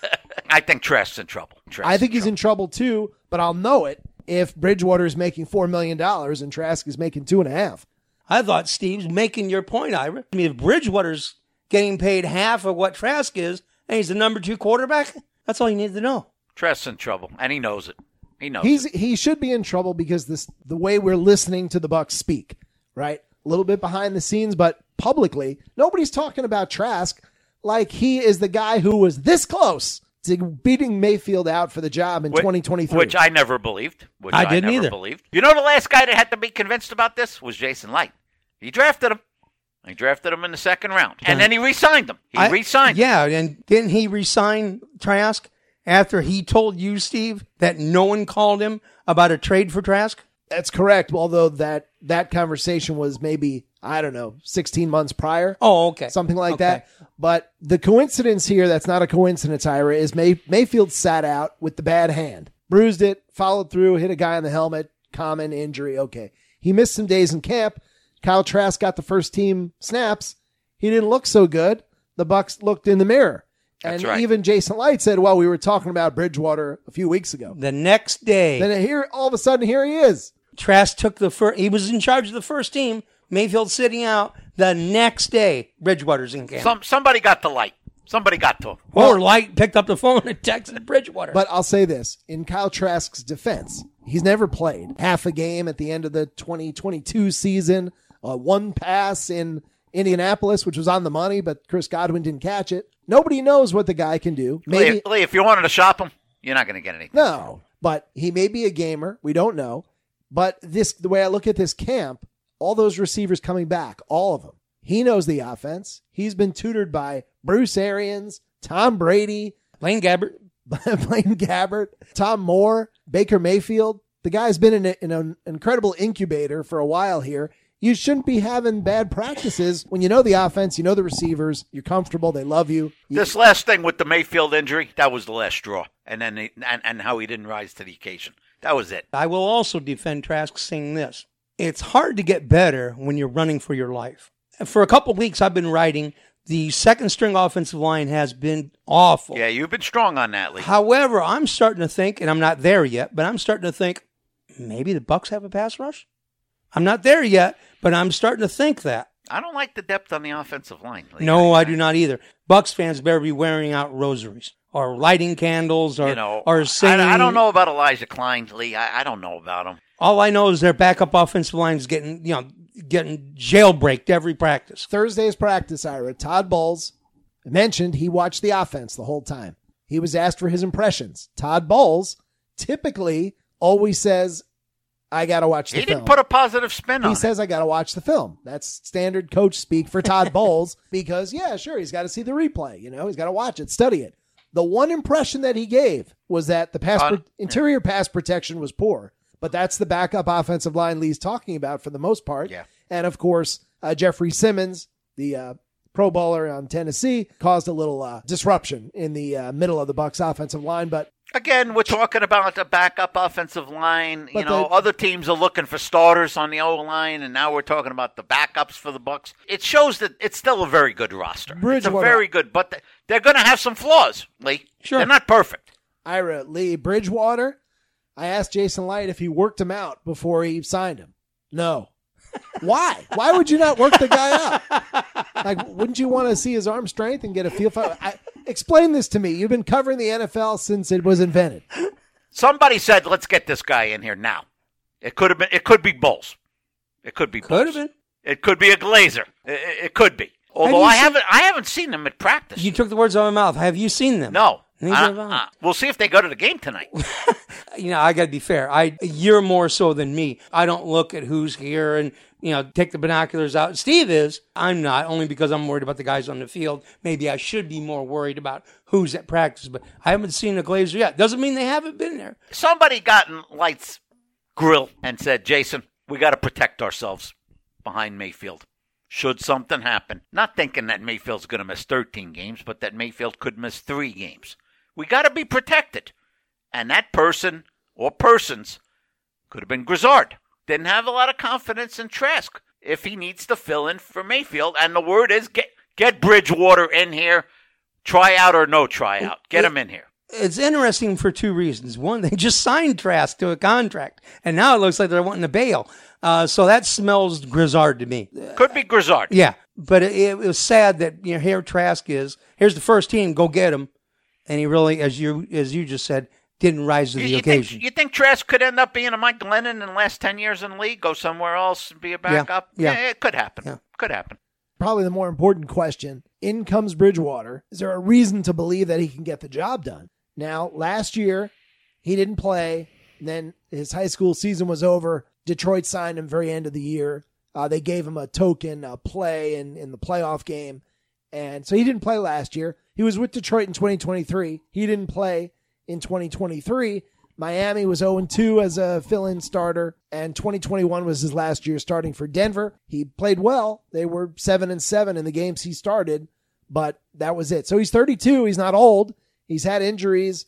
I think Trask's in trouble. Trask's I think in he's trouble. in trouble too, but I'll know it if Bridgewater is making four million dollars and Trask is making two and a half. I thought Steve's making your point, Ira. I mean, if Bridgewater's getting paid half of what Trask is, and he's the number two quarterback, that's all you need to know. Trask's in trouble, and he knows it. He knows He's it. he should be in trouble because this the way we're listening to the Bucs speak, right? A little bit behind the scenes, but publicly, nobody's talking about Trask like he is the guy who was this close to beating Mayfield out for the job in Which- twenty twenty-three. Which I never believed. Which I I, didn't never either. believed. You know the last guy that had to be convinced about this was Jason Light. He drafted him. He drafted him in the second round. And then he re-signed him. He I- re-signed him. Yeah, and didn't he re-sign Trask after he told you, Steve, that no one called him about a trade for Trask? That's correct. Although that that conversation was maybe, I don't know, sixteen months prior. Oh, okay. Something like Okay. that. But the coincidence here, that's not a coincidence, Ira, is May, Mayfield sat out with the bad hand. Bruised it, followed through, hit a guy in the helmet, common injury. Okay. He missed some days in camp. Kyle Trask got the first team snaps. He didn't look so good. The Bucs looked in the mirror. That's and right. even Jason Light said, well, we were talking about Bridgewater a few weeks ago. The next day, Then here, all of a sudden, here he is. Trask took the first. He was in charge of the first team. Mayfield sitting out. The next day, Bridgewater's in camp. Some Somebody got the light. Somebody got to him. or Light picked up the phone and texted Bridgewater. But I'll say this, in Kyle Trask's defense, he's never played half a game at the end of the twenty twenty-two season, uh, one pass in Indianapolis, which was on the money, but Chris Godwin didn't catch it. Nobody knows what the guy can do. Maybe Lee, Lee, if you wanted to shop him, you're not going to get anything. no, but he may be a gamer. We don't know. But this, the way I look at this camp, all those receivers coming back, all of them, he knows the offense. He's been tutored by Bruce Arians, Tom Brady, Blaine Gabbert. Blaine Gabbert, Tom Moore, Baker Mayfield. The guy's been in, a, in an incredible incubator for a while here. You shouldn't be having bad practices when you know the offense, you know the receivers, you're comfortable, they love you. You- This last thing with the Mayfield injury, that was the last straw. And then he, and, and how he didn't rise to the occasion. That was it. I will also defend Trask saying this. It's hard to get better when you're running for your life. For a couple weeks, I've been writing the second string offensive line has been awful. Yeah, you've been strong on that, Lee. However, I'm starting to think, and I'm not there yet, but I'm starting to think maybe the Bucs have a pass rush. I'm not there yet, but I'm starting to think that. I don't like the depth on the offensive line, Lee. No, I do not either. Bucs fans better be wearing out rosaries or lighting candles or You know, or saying. I, I don't know about Elijah Klein, Lee. I, I don't know about him. All I know is their backup offensive line is getting, you know, getting jailbreaked every practice. Thursday's practice, Ira, Todd Bowles mentioned he watched the offense the whole time. He was asked for his impressions. Todd Bowles typically always says, I got to watch the He film. didn't put a positive spin on He it. says, I got to watch the film. That's standard coach speak for Todd Bowles because, yeah, sure, he's got to see the replay. You know, he's got to watch it, study it. The one impression that he gave was that the pass Uh, pro- interior pass protection was poor, but that's the backup offensive line Lee's talking about for the most part. Yeah. And, of course, uh, Jeffrey Simmons, the uh, Pro Bowler on Tennessee, caused a little uh, disruption in the uh, middle of the Bucs offensive line, but Again, we're talking about the backup offensive line. You But know, the- other teams are looking for starters on the O-line, and now we're talking about the backups for the Bucs. It shows that it's still a very good roster. It's a Bridgewater- very good, but th- they're going to have some flaws, Lee. Sure. They're not perfect. Ira, Lee, Bridgewater, I asked Jason Light if he worked him out before he signed him. No. Why? Why would you not work the guy out? Like, wouldn't you want to see his arm strength and get a feel for it? I, explain this to me. You've been covering the N F L since it was invented. Somebody said, let's get this guy in here now. It could have been. It could be Bowles. It could be Could Bowles. have been. It could be a Glazer. It, it- it could be. Although you I seen- haven't, I haven't seen him at practice. You took the words out of my mouth. Have you seen them? No. Neither Uh, have I. uh, we'll see if they go to the game tonight. You know, I got to be fair. I you're more so than me. I don't look at who's here and you know take the binoculars out. Steve is. I'm not, only because I'm worried about the guys on the field. Maybe I should be more worried about who's at practice. But I haven't seen a Glazer yet. Doesn't mean they haven't been there. Somebody got in Light's grill and said, Jason, we got to protect ourselves behind Mayfield. Should something happen. Not thinking that Mayfield's going to miss thirteen games, but that Mayfield could miss three games. We got to be protected. And that person or persons could have been Grizzard. Didn't have a lot of confidence in Trask if he needs to fill in for Mayfield. And the word is get get Bridgewater in here, tryout or no tryout. Get him in here. It's interesting for two reasons. One, they just signed Trask to a contract, and now it looks like they're wanting to bail. Uh, so that smells Grizzard to me. Could be Grizzard. Yeah, but it, it was sad that you know here Trask is. Here's the first team. Go get him, and he really, as you as you just said, didn't rise to the You, you occasion. think, you think Trask could end up being a Mike Glennon in the last ten years in the league, go somewhere else and be a backup? Yeah, yeah. It could happen. Yeah. Could happen. Probably the more important question. In comes Bridgewater. Is there a reason to believe that he can get the job done? Now, last year, he didn't play. And then his high school season was over. Detroit signed him very end of the year. Uh, they gave him a token uh, play in, in the playoff game. And so he didn't play last year. He was with Detroit in twenty twenty-three. He didn't play in twenty twenty-three. Miami was oh and two as a fill-in starter, and twenty twenty-one was his last year starting for Denver. He played well. They were seven and seven in the games he started, but that was it. So he's thirty-two. He's not old. He's had injuries.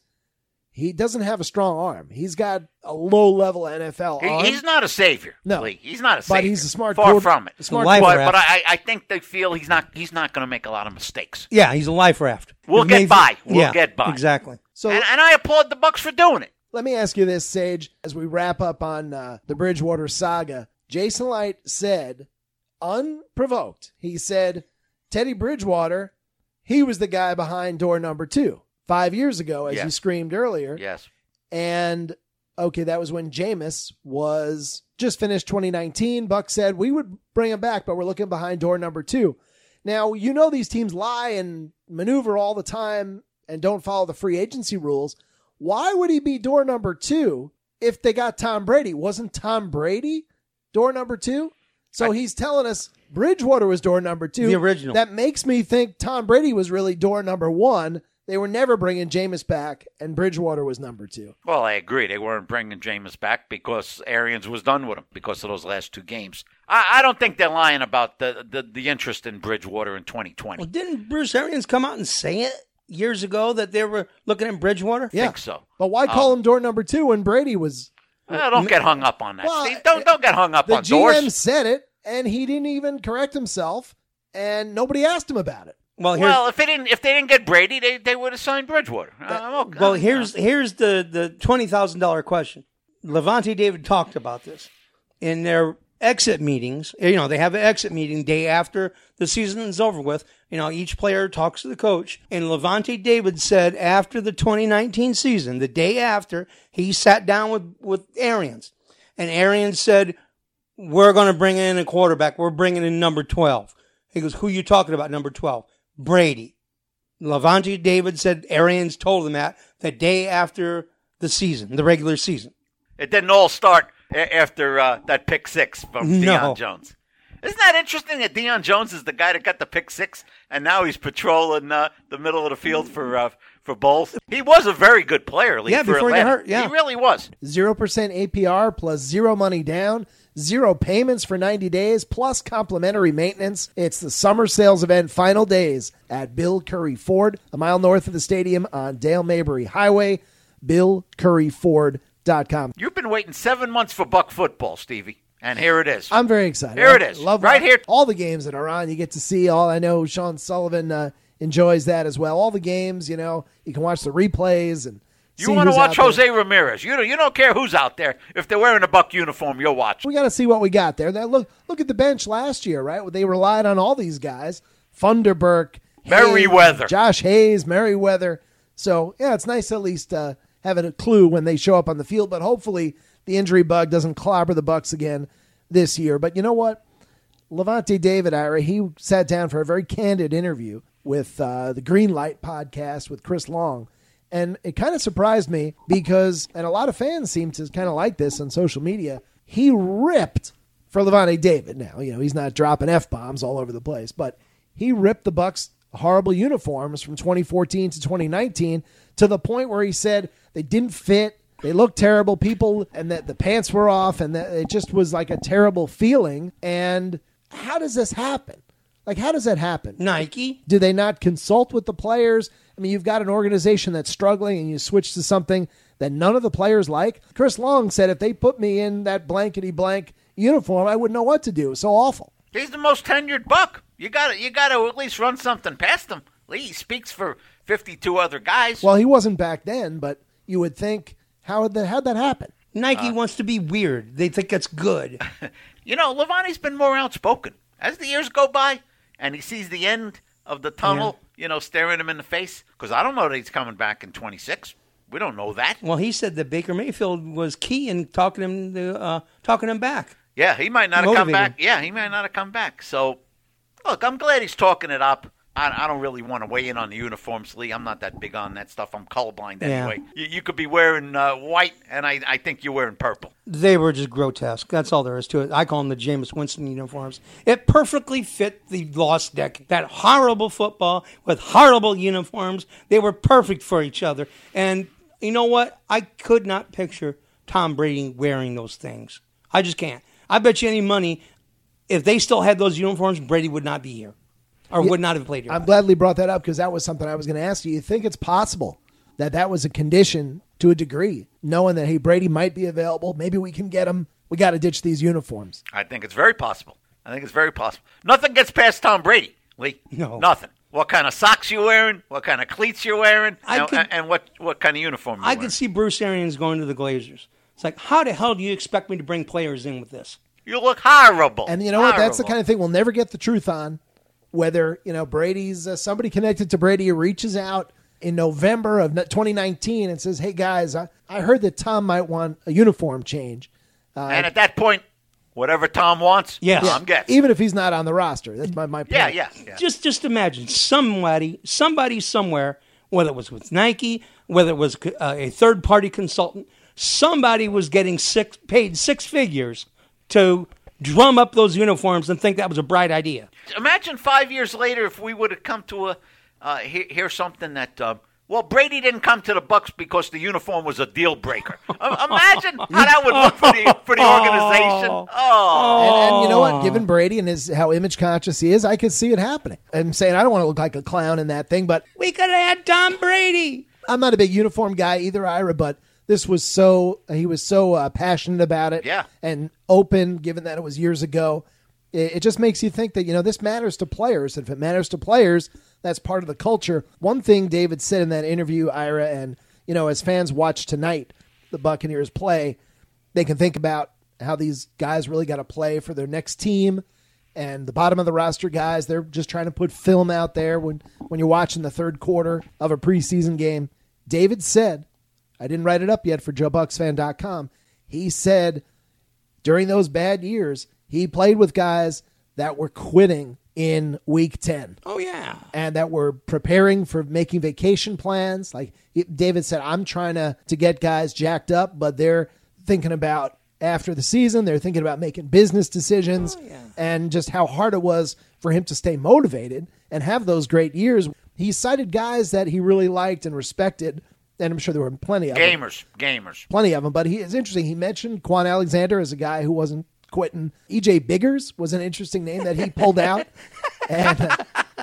He doesn't have a strong arm. He's got a low-level N F L He, arm. he's not a savior. No. Lee. He's not a savior. But he's a smart Far quarter- from it. a smart Life but raft. but I, I think they feel he's not he's not going to make a lot of mistakes. Yeah, he's a life raft. We'll If get Mayfield- by. We'll yeah, get by. Exactly. So and, and I applaud the Bucks for doing it. let me ask you this, Sage, as we wrap up on uh, the Bridgewater saga. Jason Light said, unprovoked, he said, Teddy Bridgewater, he was the guy behind door number two five years ago, as Yes. you screamed earlier. Yes. And, okay, that was when Jameis was just finished twenty nineteen. Buck said, we would bring him back, but we're looking behind door number two. Now, you know these teams lie and maneuver all the time and don't follow the free agency rules. Why would he be door number two if they got Tom Brady? Wasn't Tom Brady door number two? So I- he's telling us Bridgewater was door number two. The original. That makes me think Tom Brady was really door number one. They were never bringing Jameis back, and Bridgewater was number two. Well, I agree. They weren't bringing Jameis back because Arians was done with him because of those last two games. I, I don't think they're lying about the, the, the interest in Bridgewater in twenty twenty. Well, didn't Bruce Arians come out and say it years ago that they were looking at Bridgewater? Yeah. think so. But why call him door number two when Brady was... Well, don't get hung up on that, Well, Steve. Don't, don't get hung up The on G M doors. said it, and he didn't even correct himself, and nobody asked him about it. Well, here's, Well, if they didn't, if they didn't get Brady, they, they would have signed Bridgewater. Uh, I'm okay. well, here's here's the the twenty thousand dollar question. Levante David talked about this in their exit meetings. You know, they have an exit meeting day after the season is over with. You know, each player talks to the coach, and Levante David said after the twenty nineteen season, the day after, he sat down with with Arians, and Arians said, "We're going to bring in a quarterback. We're bringing in number twelve." He goes, "Who you talking about? Number twelve, Brady." Levante David said Arians told him that the day after the season, the regular season. It didn't all start a- after uh, that pick six from No. Deion Jones. Isn't that interesting that Deion Jones is the guy that got the pick six, and now he's patrolling uh, the middle of the field for uh, for bowls? He was a very good player, Lee, Yeah, for before he got Atlanta. hurt, yeah. He really was. zero percent A P R plus zero money down, zero payments for ninety days, plus complimentary maintenance. It's the summer sales event final days at Bill Curry Ford, a mile north of the stadium on Dale Mabry Highway, bill curry ford dot com. You've been waiting seven months for Buck football, Stevie, and here it is. I'm very excited. Here it I is, Love right all- here. All the games that are on, you get to see all. I know Sean Sullivan uh, enjoys that as well. All the games, you know, you can watch the replays and you see want to who's watch out there. Jose Ramirez. You don't, you don't care who's out there. If they're wearing a Buck uniform, you'll watch. We got to see what we got there. That look, look at the bench last year, right? They relied on all these guys: Funderburk, Merriweather. Hayes, Josh Hayes, Merriweather. So yeah, it's nice at least uh, having a clue when they show up on the field. But hopefully, the injury bug doesn't clobber the Bucks again this year. But you know what? Levante David, Ira, he sat down for a very candid interview with uh, the Green Light podcast with Chris Long. And it kind of surprised me because, and a lot of fans seem to kind of like this on social media, he ripped for Levante David. Now, you know, he's not dropping F-bombs all over the place, but he ripped the Bucks' horrible uniforms from twenty fourteen to twenty nineteen to the point where he said they didn't fit, they looked terrible, people, and that the pants were off, and that it just was like a terrible feeling. And how does this happen? Like, how does that happen? Nike. Do they not consult with the players? I mean, you've got an organization that's struggling and you switch to something that none of the players like. Chris Long said if they put me in that blankety blank uniform, I wouldn't know what to do. It was so awful. He's the most tenured Buck. You got you got to at least run something past him. He speaks for fifty-two other guys. Well, he wasn't back then, but you would think, how would that, how'd that happen? Nike uh, wants to be weird. They think that's good. You know, Levante's been more outspoken. As the years go by and he sees the end of the tunnel, yeah. you know, staring him in the face, because I don't know that he's coming back in twenty-six. We don't know that. Well, he said that Baker Mayfield was key in talking him to, uh, talking him back. Yeah, he might not have come back. Yeah, he might not have come back. So, look, I'm glad he's talking it up. I, I don't really want to weigh in on the uniforms, Lee. I'm not that big on that stuff. I'm colorblind anyway. Yeah. You, you could be wearing uh, white, and I, I think you're wearing purple. They were just grotesque. That's all there is to it. I call them the Jameis Winston uniforms. It perfectly fit the Lost Decade. That horrible football with horrible uniforms. They were perfect for each other. And you know what? I could not picture Tom Brady wearing those things. I just can't. I bet you any money, if they still had those uniforms, Brady would not be here. Or yeah, would not have played here. I'm glad Lee brought that up because that was something I was going to ask you. You think it's possible that that was a condition to a degree, knowing that, hey, Brady might be available. Maybe we can get him. We got to ditch these uniforms. I think it's very possible. I think it's very possible. Nothing gets past Tom Brady, Lee. No. Nothing. What kind of socks you're wearing, what kind of cleats you're wearing, and, could, and what, what kind of uniform you're I wearing. I could see Bruce Arians going to the Glazers. It's like, how the hell do you expect me to bring players in with this? You look horrible. And you know horrible. what? That's the kind of thing we'll never get the truth on. Whether, you know, Brady's, uh, somebody connected to Brady reaches out in November of twenty nineteen and says, hey, guys, I, I heard that Tom might want a uniform change. Uh, and at that point, whatever Tom wants, yes. Tom gets. Even if he's not on the roster. That's my, my point. Yeah, yeah, yeah. Just, just imagine somebody, somebody somewhere, whether it was with Nike, whether it was uh, a third-party consultant, somebody was getting six, paid six figures to drum up those uniforms and think that was a bright idea. Imagine five years later if we would have come to a uh, hear, hear something that uh, well, Brady didn't come to the Bucks because the uniform was a deal breaker. uh, imagine how that would look for the for the organization. Oh, and, and you know what? Given Brady and his how image conscious he is, I could see it happening. I'm saying I don't want to look like a clown in that thing, but we could have had Tom Brady. I'm not a big uniform guy either, Ira, but this was so, he was so uh, passionate about it yeah. and open, given that it was years ago. It, it just makes you think that, you know, this matters to players. And if it matters to players, that's part of the culture. One thing David said in that interview, Ira, and, you know, as fans watch tonight the Buccaneers play, they can think about how these guys really got to play for their next team. And the bottom of the roster guys, they're just trying to put film out there when, when you're watching the third quarter of a preseason game. David said, I didn't write it up yet for Joe Bucks Fan dot com. He said during those bad years, he played with guys that were quitting in week ten. Oh, yeah. And that were preparing for making vacation plans. Like David said, I'm trying to, to get guys jacked up, but they're thinking about after the season, they're thinking about making business decisions oh, yeah. and just how hard it was for him to stay motivated and have those great years. He cited guys that he really liked and respected. And I'm sure there were plenty of gamers, them. Gamers. Plenty of them. But he is interesting. He mentioned Quan Alexander as a guy who wasn't quitting. E J Biggers was an interesting name that he pulled out. and uh,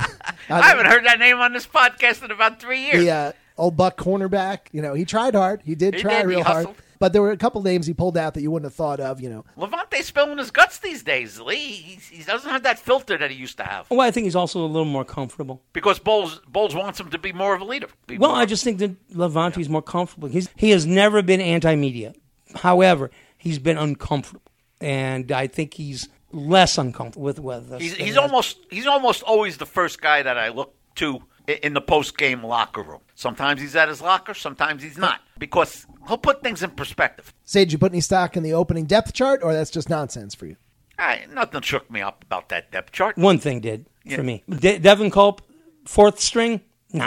I haven't heard that name on this podcast in about three years. The uh, old Buck cornerback. You know, he tried hard. He did he try did, real he hard. hustled. But there were a couple names he pulled out that you wouldn't have thought of, you know. Levante's spilling his guts these days, Lee. He, he doesn't have that filter that he used to have. Well, I think he's also a little more comfortable. Because Bowles, Bowles wants him to be more of a leader. Be well, more. I just think that Levante's yeah. more comfortable. He's, he has never been anti-media. However, he's been uncomfortable. And I think he's less uncomfortable with with us. He's, he's almost he's almost always the first guy that I look to in the post-game locker room. Sometimes he's at his locker, sometimes he's not, because he'll put things in perspective. Say, did you put any stock in the opening depth chart, or that's just nonsense for you? I, nothing shook me up about that depth chart. One thing did yeah. for me. De- Devin Culp, fourth string? Nah.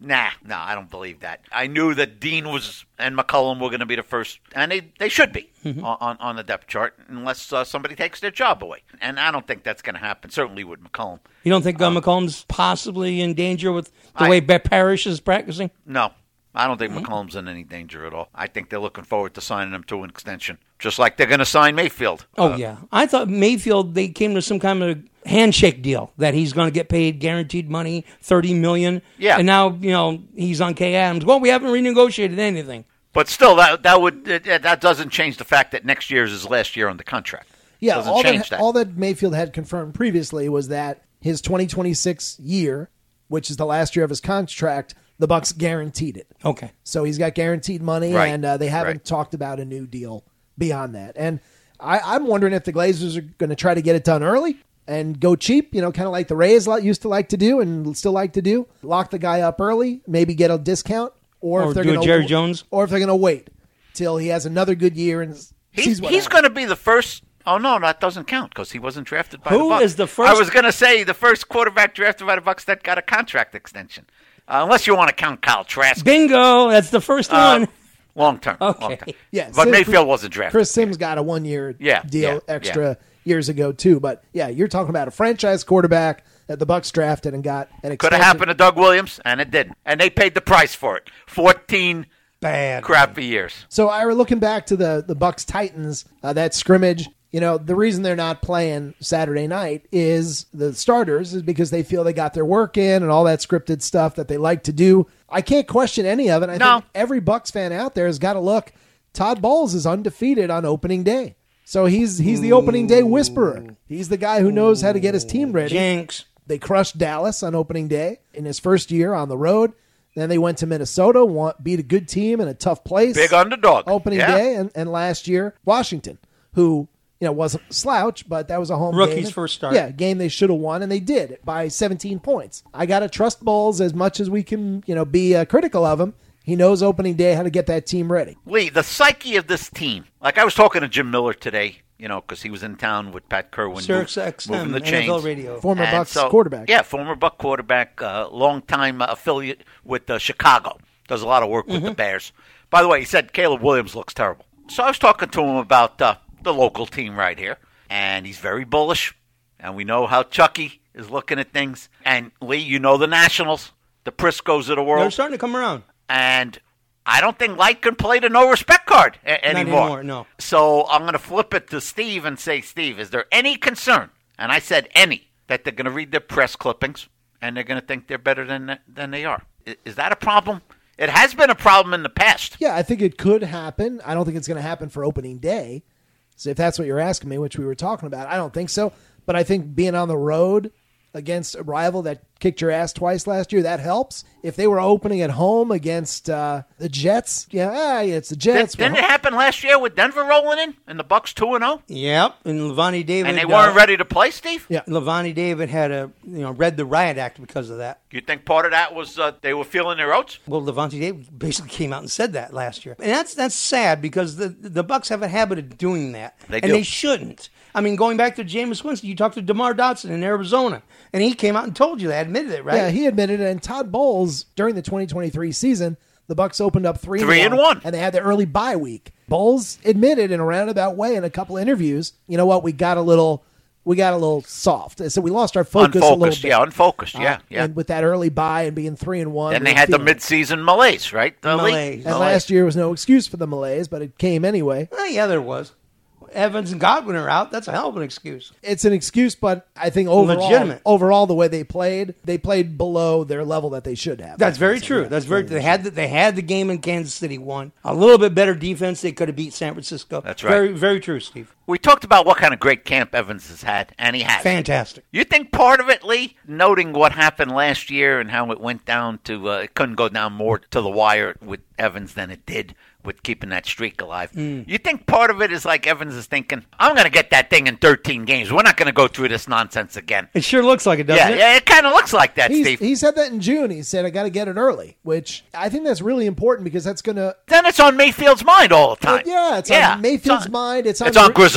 Nah, no, I don't believe that. I knew that Dean was and McCollum were going to be the first, and they, they should be mm-hmm. on, on the depth chart unless uh, somebody takes their job away. And I don't think that's going to happen, certainly with McCollum. You don't think uh, um, McCollum's possibly in danger with the I, way Parrish is practicing? No, I don't think mm-hmm. McCollum's in any danger at all. I think they're looking forward to signing him to an extension, just like they're going to sign Mayfield. Oh, uh, yeah. I thought Mayfield, they came to some kind of handshake deal that he's going to get paid guaranteed money, thirty million dollars. Yeah. And now, you know, he's on Kay Adams. Well, we haven't renegotiated anything. But still, that that would that doesn't change the fact that next year is his last year on the contract. Yeah, doesn't all change that, that. all that Mayfield had confirmed previously was that his twenty twenty-six year, which is the last year of his contract, the Bucs guaranteed it. Okay. So he's got guaranteed money, Right. and uh, they haven't Right. talked about a new deal beyond that. And I, I'm wondering if the Glazers are going to try to get it done early and go cheap, you know, kind of like the Rays used to like to do and still like to do. Lock the guy up early, maybe get a discount, or, Or if they're do a going Jerry Jones. or if they're going to wait till he has another good year and He's, sees what he's happens. going to be the first. Oh, no, that doesn't count because he wasn't drafted by Who the Bucs. is the first- I was going to say the first quarterback drafted by the Bucs that got a contract extension. Uh, unless you want to count Kyle Trask. Bingo. That's the first Uh, one. long term. Okay. Long term. Yeah, But Sim- Mayfield wasn't drafted. Chris Sims got a one-year Yeah, deal yeah, extra years ago too. But yeah, you're talking about a franchise quarterback that the Bucs drafted and got an extension. Could have happened to Doug Williams, and it didn't. And they paid the price for it. fourteen Bad. crappy years. So Ira, looking back to the the Bucs Titans, uh, that scrimmage, you know, the reason they're not playing Saturday night is the starters is because they feel they got their work in and all that scripted stuff that they like to do. I can't question any of it. I No. think every Bucs fan out there has got to look. Todd Bowles is undefeated on opening day. So he's he's the opening day whisperer. He's the guy who knows how to get his team ready. Jinx. They crushed Dallas on opening day in his first year on the road. Then they went to Minnesota, won, beat a good team in a tough place. Big underdog. Opening Yeah. day. And, and last year, Washington, who you know wasn't a slouch, but that was a home Rookie's game. first start. Yeah, game they should have won, and they did by seventeen points. I got to trust Bowles as much as we can you know, be uh, critical of him. He knows opening day how to get that team ready. Lee, the psyche of this team. Like I was talking to Jim Miller today, you know, because he was in town with Pat Kerwin. Sirius move- X moving M, the N F L chains. Radio. Former And Bucs so- quarterback. Yeah, former Buck quarterback, uh, longtime uh, affiliate with uh, Chicago. Does a lot of work with Mm-hmm. the Bears. By the way, he said Caleb Williams looks terrible. So I was talking to him about uh, the local team right here, and he's very bullish. And we know how Chucky is looking at things. And Lee, you know the Nationals, the Priscos of the world. They're starting to come around. And I don't think Light can play the no respect card a- anymore. anymore, no. So I'm going to flip it to Steve and say, Steve, is there any concern? And I said any, that they're going to read their press clippings and they're going to think they're better than than they are. I- Is that a problem? It has been a problem in the past. Yeah, I think it could happen. I don't think it's going to happen for opening day. So if that's what you're asking me, which we were talking about, I don't think so. But I think being on the road against a rival that kicked your ass twice last year, that helps. If they were opening at home against uh, the Jets, yeah, ah, yeah, it's the Jets. Did, didn't We're it happen last year with Denver rolling in and the Bucks two and oh? Yep. And Levani David. And they uh, weren't ready to play, Steve? Yeah. Levani David had a you know read the riot act because of that. You think part of that was uh, they were feeling their oats? Well, Levante David basically came out and said that last year, and that's that's sad because the the Bucks have a habit of doing that, They and do. they shouldn't. I mean, going back to Jameis Winston, you talked to DeMar Dotson in Arizona, and he came out and told you that, admitted it, right? Yeah, he admitted it. And Todd Bowles, during the twenty twenty-three season, the Bucks opened up three, Three and, and one. and they had the early bye week. Bowles admitted in a roundabout way in a couple of interviews, you know what, we got a little, we got a little soft. So we lost our focus a little Unfocused, bit. yeah, unfocused, yeah, Uh, yeah. And with that early bye and being three and one, Then we they were had the feeling it. midseason malaise, right? The league? Malaise. And last year was no excuse for the malaise, but it came anyway. Eh, yeah, there was. Evans and Godwin are out. That's a hell of an excuse. It's an excuse, but I think overall, Legitimate. overall, the way they played, they played below their level that they should have. That's very So, true. yeah, That's very. very They had the, they had the game in Kansas City won. A little bit better defense. They could have beat San Francisco. That's right. Very very true, Steve. We talked about what kind of great camp Evans has had, and he has. Fantastic. You think part of it, Lee, noting what happened last year and how it went down to, uh, it couldn't go down more to the wire with Evans than it did with keeping that streak alive. Mm. You think part of it is like Evans is thinking, I'm going to get that thing in thirteen games. We're not going to go through this nonsense again. It sure looks like it, doesn't Yeah, it? yeah, it kind of looks like that, He's, Steve. he said that in June. He said, I got to get it early, which I think that's really important because that's going to. Then it's on Mayfield's mind all the time. Yeah, it's Yeah, on Mayfield's it's on- mind. It's on, It's on Gri-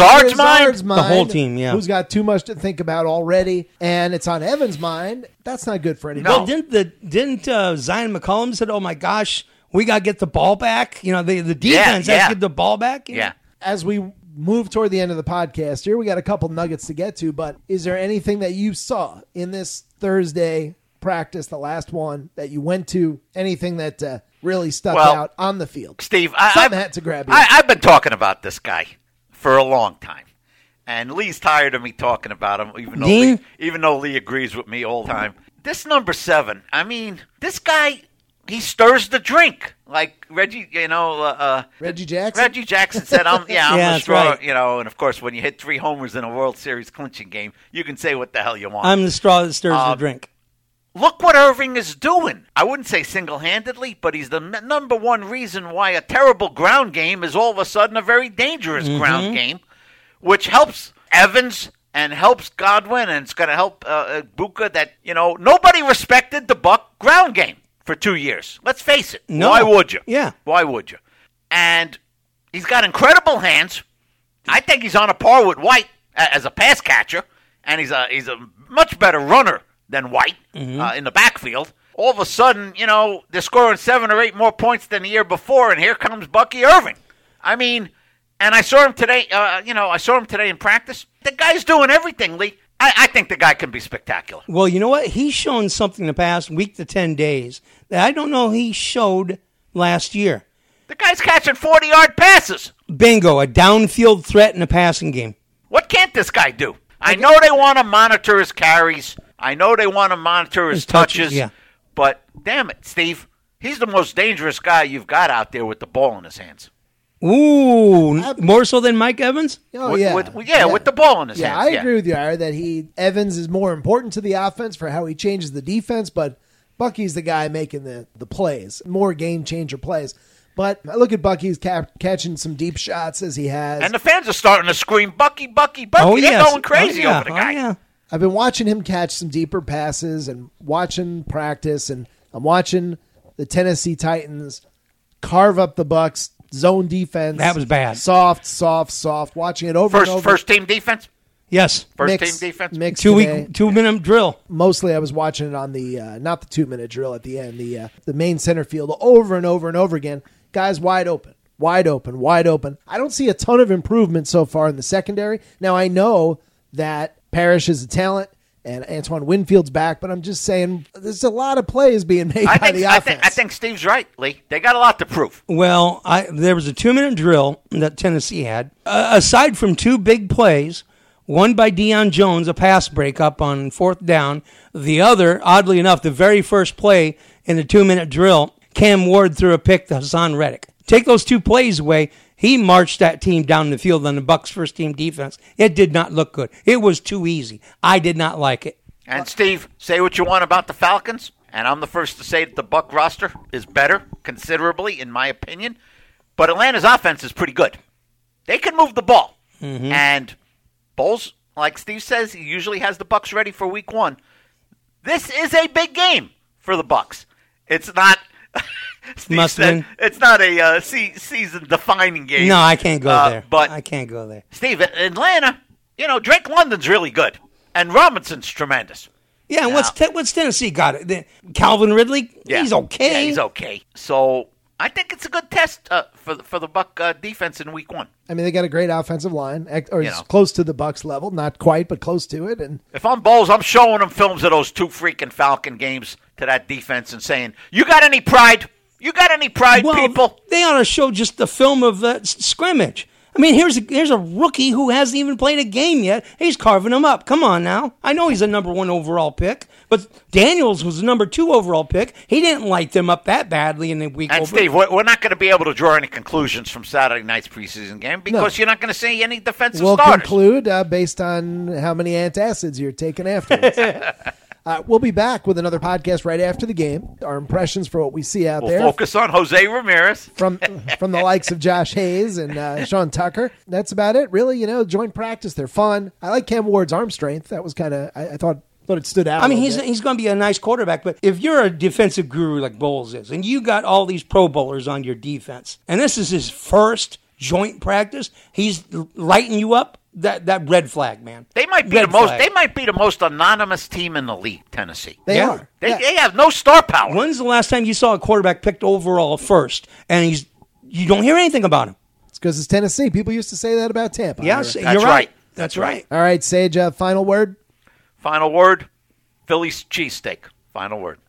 Grizzard's Grizzard's mind? mind. The whole team, yeah. Who's got too much to think about already, and it's on Evans' mind. That's not good for anybody. No. Well, didn't the didn't uh, Zion McCollum said, "Oh my gosh, we got to get the ball back." You know, the the defense Yeah, yeah. has to get the ball back. you know? Yeah. As we move toward the end of the podcast here, we got a couple nuggets to get to, but is there anything that you saw in this Thursday practice, the last one, that you went to, anything that uh, really stuck Well, out on the field? Steve, I, Something I've, had to grab you. I, I've been talking about this guy for a long time. And Lee's tired of me talking about him, even though Dean? Lee, even though Lee agrees with me all the time. This number seven, I mean, this guy, he stirs the drink. Like Reggie, you know, uh, uh, Reggie Jackson? Reggie Jackson said, "I'm yeah, I'm Yeah, the that's straw." right. You know, and of course, when you hit three homers in a World Series clinching game, you can say what the hell you want. I'm the straw that stirs the Um, drink. Look what Irving is doing. I wouldn't say single-handedly, but he's the m- number one reason why a terrible ground game is all of a sudden a very dangerous Mm-hmm. ground game, which helps Evans and helps Godwin, and it's going to help uh, uh, Buka that, you know, nobody respected the Buck ground game for two years. Let's face it. No. Why would you? Yeah. Why would you? And he's got incredible hands. I think he's on a par with White a- as a pass catcher, and he's a he's a much better runner than White Mm-hmm. uh, in the backfield. All of a sudden, you know, they're scoring seven or eight more points than the year before, and here comes Bucky Irving. I mean, and I saw him today. Uh, you know, I saw him today in practice. The guy's doing everything, Lee. I, I think the guy can be spectacular. Well, you know what? He's shown something the past week to ten days that I don't know he showed last year. The guy's catching forty-yard passes. Bingo, a downfield threat in a passing game. What can't this guy do? I know they want to monitor his carries. I know they want to monitor his, His touches, touches. yeah. But damn it, Steve, he's the most dangerous guy you've got out there with the ball in his hands. Ooh, more so than Mike Evans? Oh, with, yeah. with- yeah, with the ball in his Yeah, hands. I agree with you, Ira, that he Evans is more important to the offense for how he changes the defense, but Bucky's the guy making the, the plays, more game-changer plays. But I look at Bucky's cap, catching some deep shots as he has. And the fans are starting to scream, Bucky, Bucky, Bucky. Oh, They're yes. going crazy oh, yeah. over the guy. Oh, yeah. I've been watching him catch some deeper passes and watching practice, and I'm watching the Tennessee Titans carve up the Bucks zone defense. That was bad. Soft, soft, soft. Watching it over First, and over. first team defense? Yes. First Mix- team defense? mix Two today. week, two minute drill. Mostly I was watching it on the, uh, not the two minute drill at the end, the uh, the main center field over and over and over again. Guys wide open, wide open, wide open. I don't see a ton of improvement so far in the secondary. Now I know that Parrish is a talent and Antoine Winfield's back, but I'm just saying there's a lot of plays being made I by think, the I, offense. think, I think Steve's right, Lee. They got a lot to prove. Well, I, there was a two minute drill that Tennessee had. Uh, aside from two big plays, one by Deion Jones, a pass breakup on fourth down. The other, oddly enough, the very first play in the two minute drill, Cam Ward threw a pick to Hassan Reddick. Take those two plays away, he marched that team down the field on the Bucks' first team defense. It did not look good. It was too easy. I did not like it. And Steve, say what you want about the Falcons, and I'm the first to say that the Buck roster is better considerably, in my opinion. But Atlanta's offense is pretty good. They can move the ball, Mm-hmm. and Bowles, like Steve says, he usually has the Bucks ready for Week One. This is a big game for the Bucks. It's not. Steve Must said, win. it's not a uh, se- season-defining game. No, I can't go Uh, there. But I can't go there. Steve, Atlanta, you know, Drake London's really good, and Robinson's tremendous. Yeah, and what's te- what's Tennessee got? It? The- Calvin Ridley, Yeah. he's okay. Yeah, he's okay. So I think it's a good test uh, for the, for the Buck uh, defense in Week One. I mean, they got a great offensive line, ex- or You it's know. close to the Bucks level, not quite, but close to it. And If I'm Bowles, I'm showing them films of those two freaking Falcon games to that defense and saying, "You got any pride? You got any pride, Well, people?" they ought to show just the film of the s- scrimmage. I mean, here's a, here's a rookie who hasn't even played a game yet. He's carving them up. Come on now. I know he's a number one overall pick, but Daniels was a number two overall pick. He didn't light them up that badly in the week. And over. Steve, we're we're not going to be able to draw any conclusions from Saturday night's preseason game because No. you're not going to see any defensive we'll starters. conclude uh, based on how many antacids you're taking afterwards. uh, we'll be back with another podcast right after the game. Our impressions for what we see out We'll there. focus on Jose Ramirez. from from the likes of Josh Hayes and uh, Sean Tucker. That's about it, really. You know, joint practice, they're fun. I like Cam Ward's arm strength. That was kind of I, I thought thought it stood out. I mean, a he's little bit. he's going to be a nice quarterback, but if you're a defensive guru like Bowles is, and you got all these Pro Bowlers on your defense, and this is his first joint practice, he's lighting you up. That that red flag, man. They might be Red the most. flag. They might be the most anonymous team in the league, Tennessee. They Yeah. are. They, Yeah. they have no star power. When's the last time you saw a quarterback picked overall first, and he's you don't hear anything about him? It's because it's Tennessee. People used to say that about Tampa. Yes, That's you're right. right. That's That's right. right. All right, Sage, uh, final word? Final word: Philly's cheesesteak. Final word.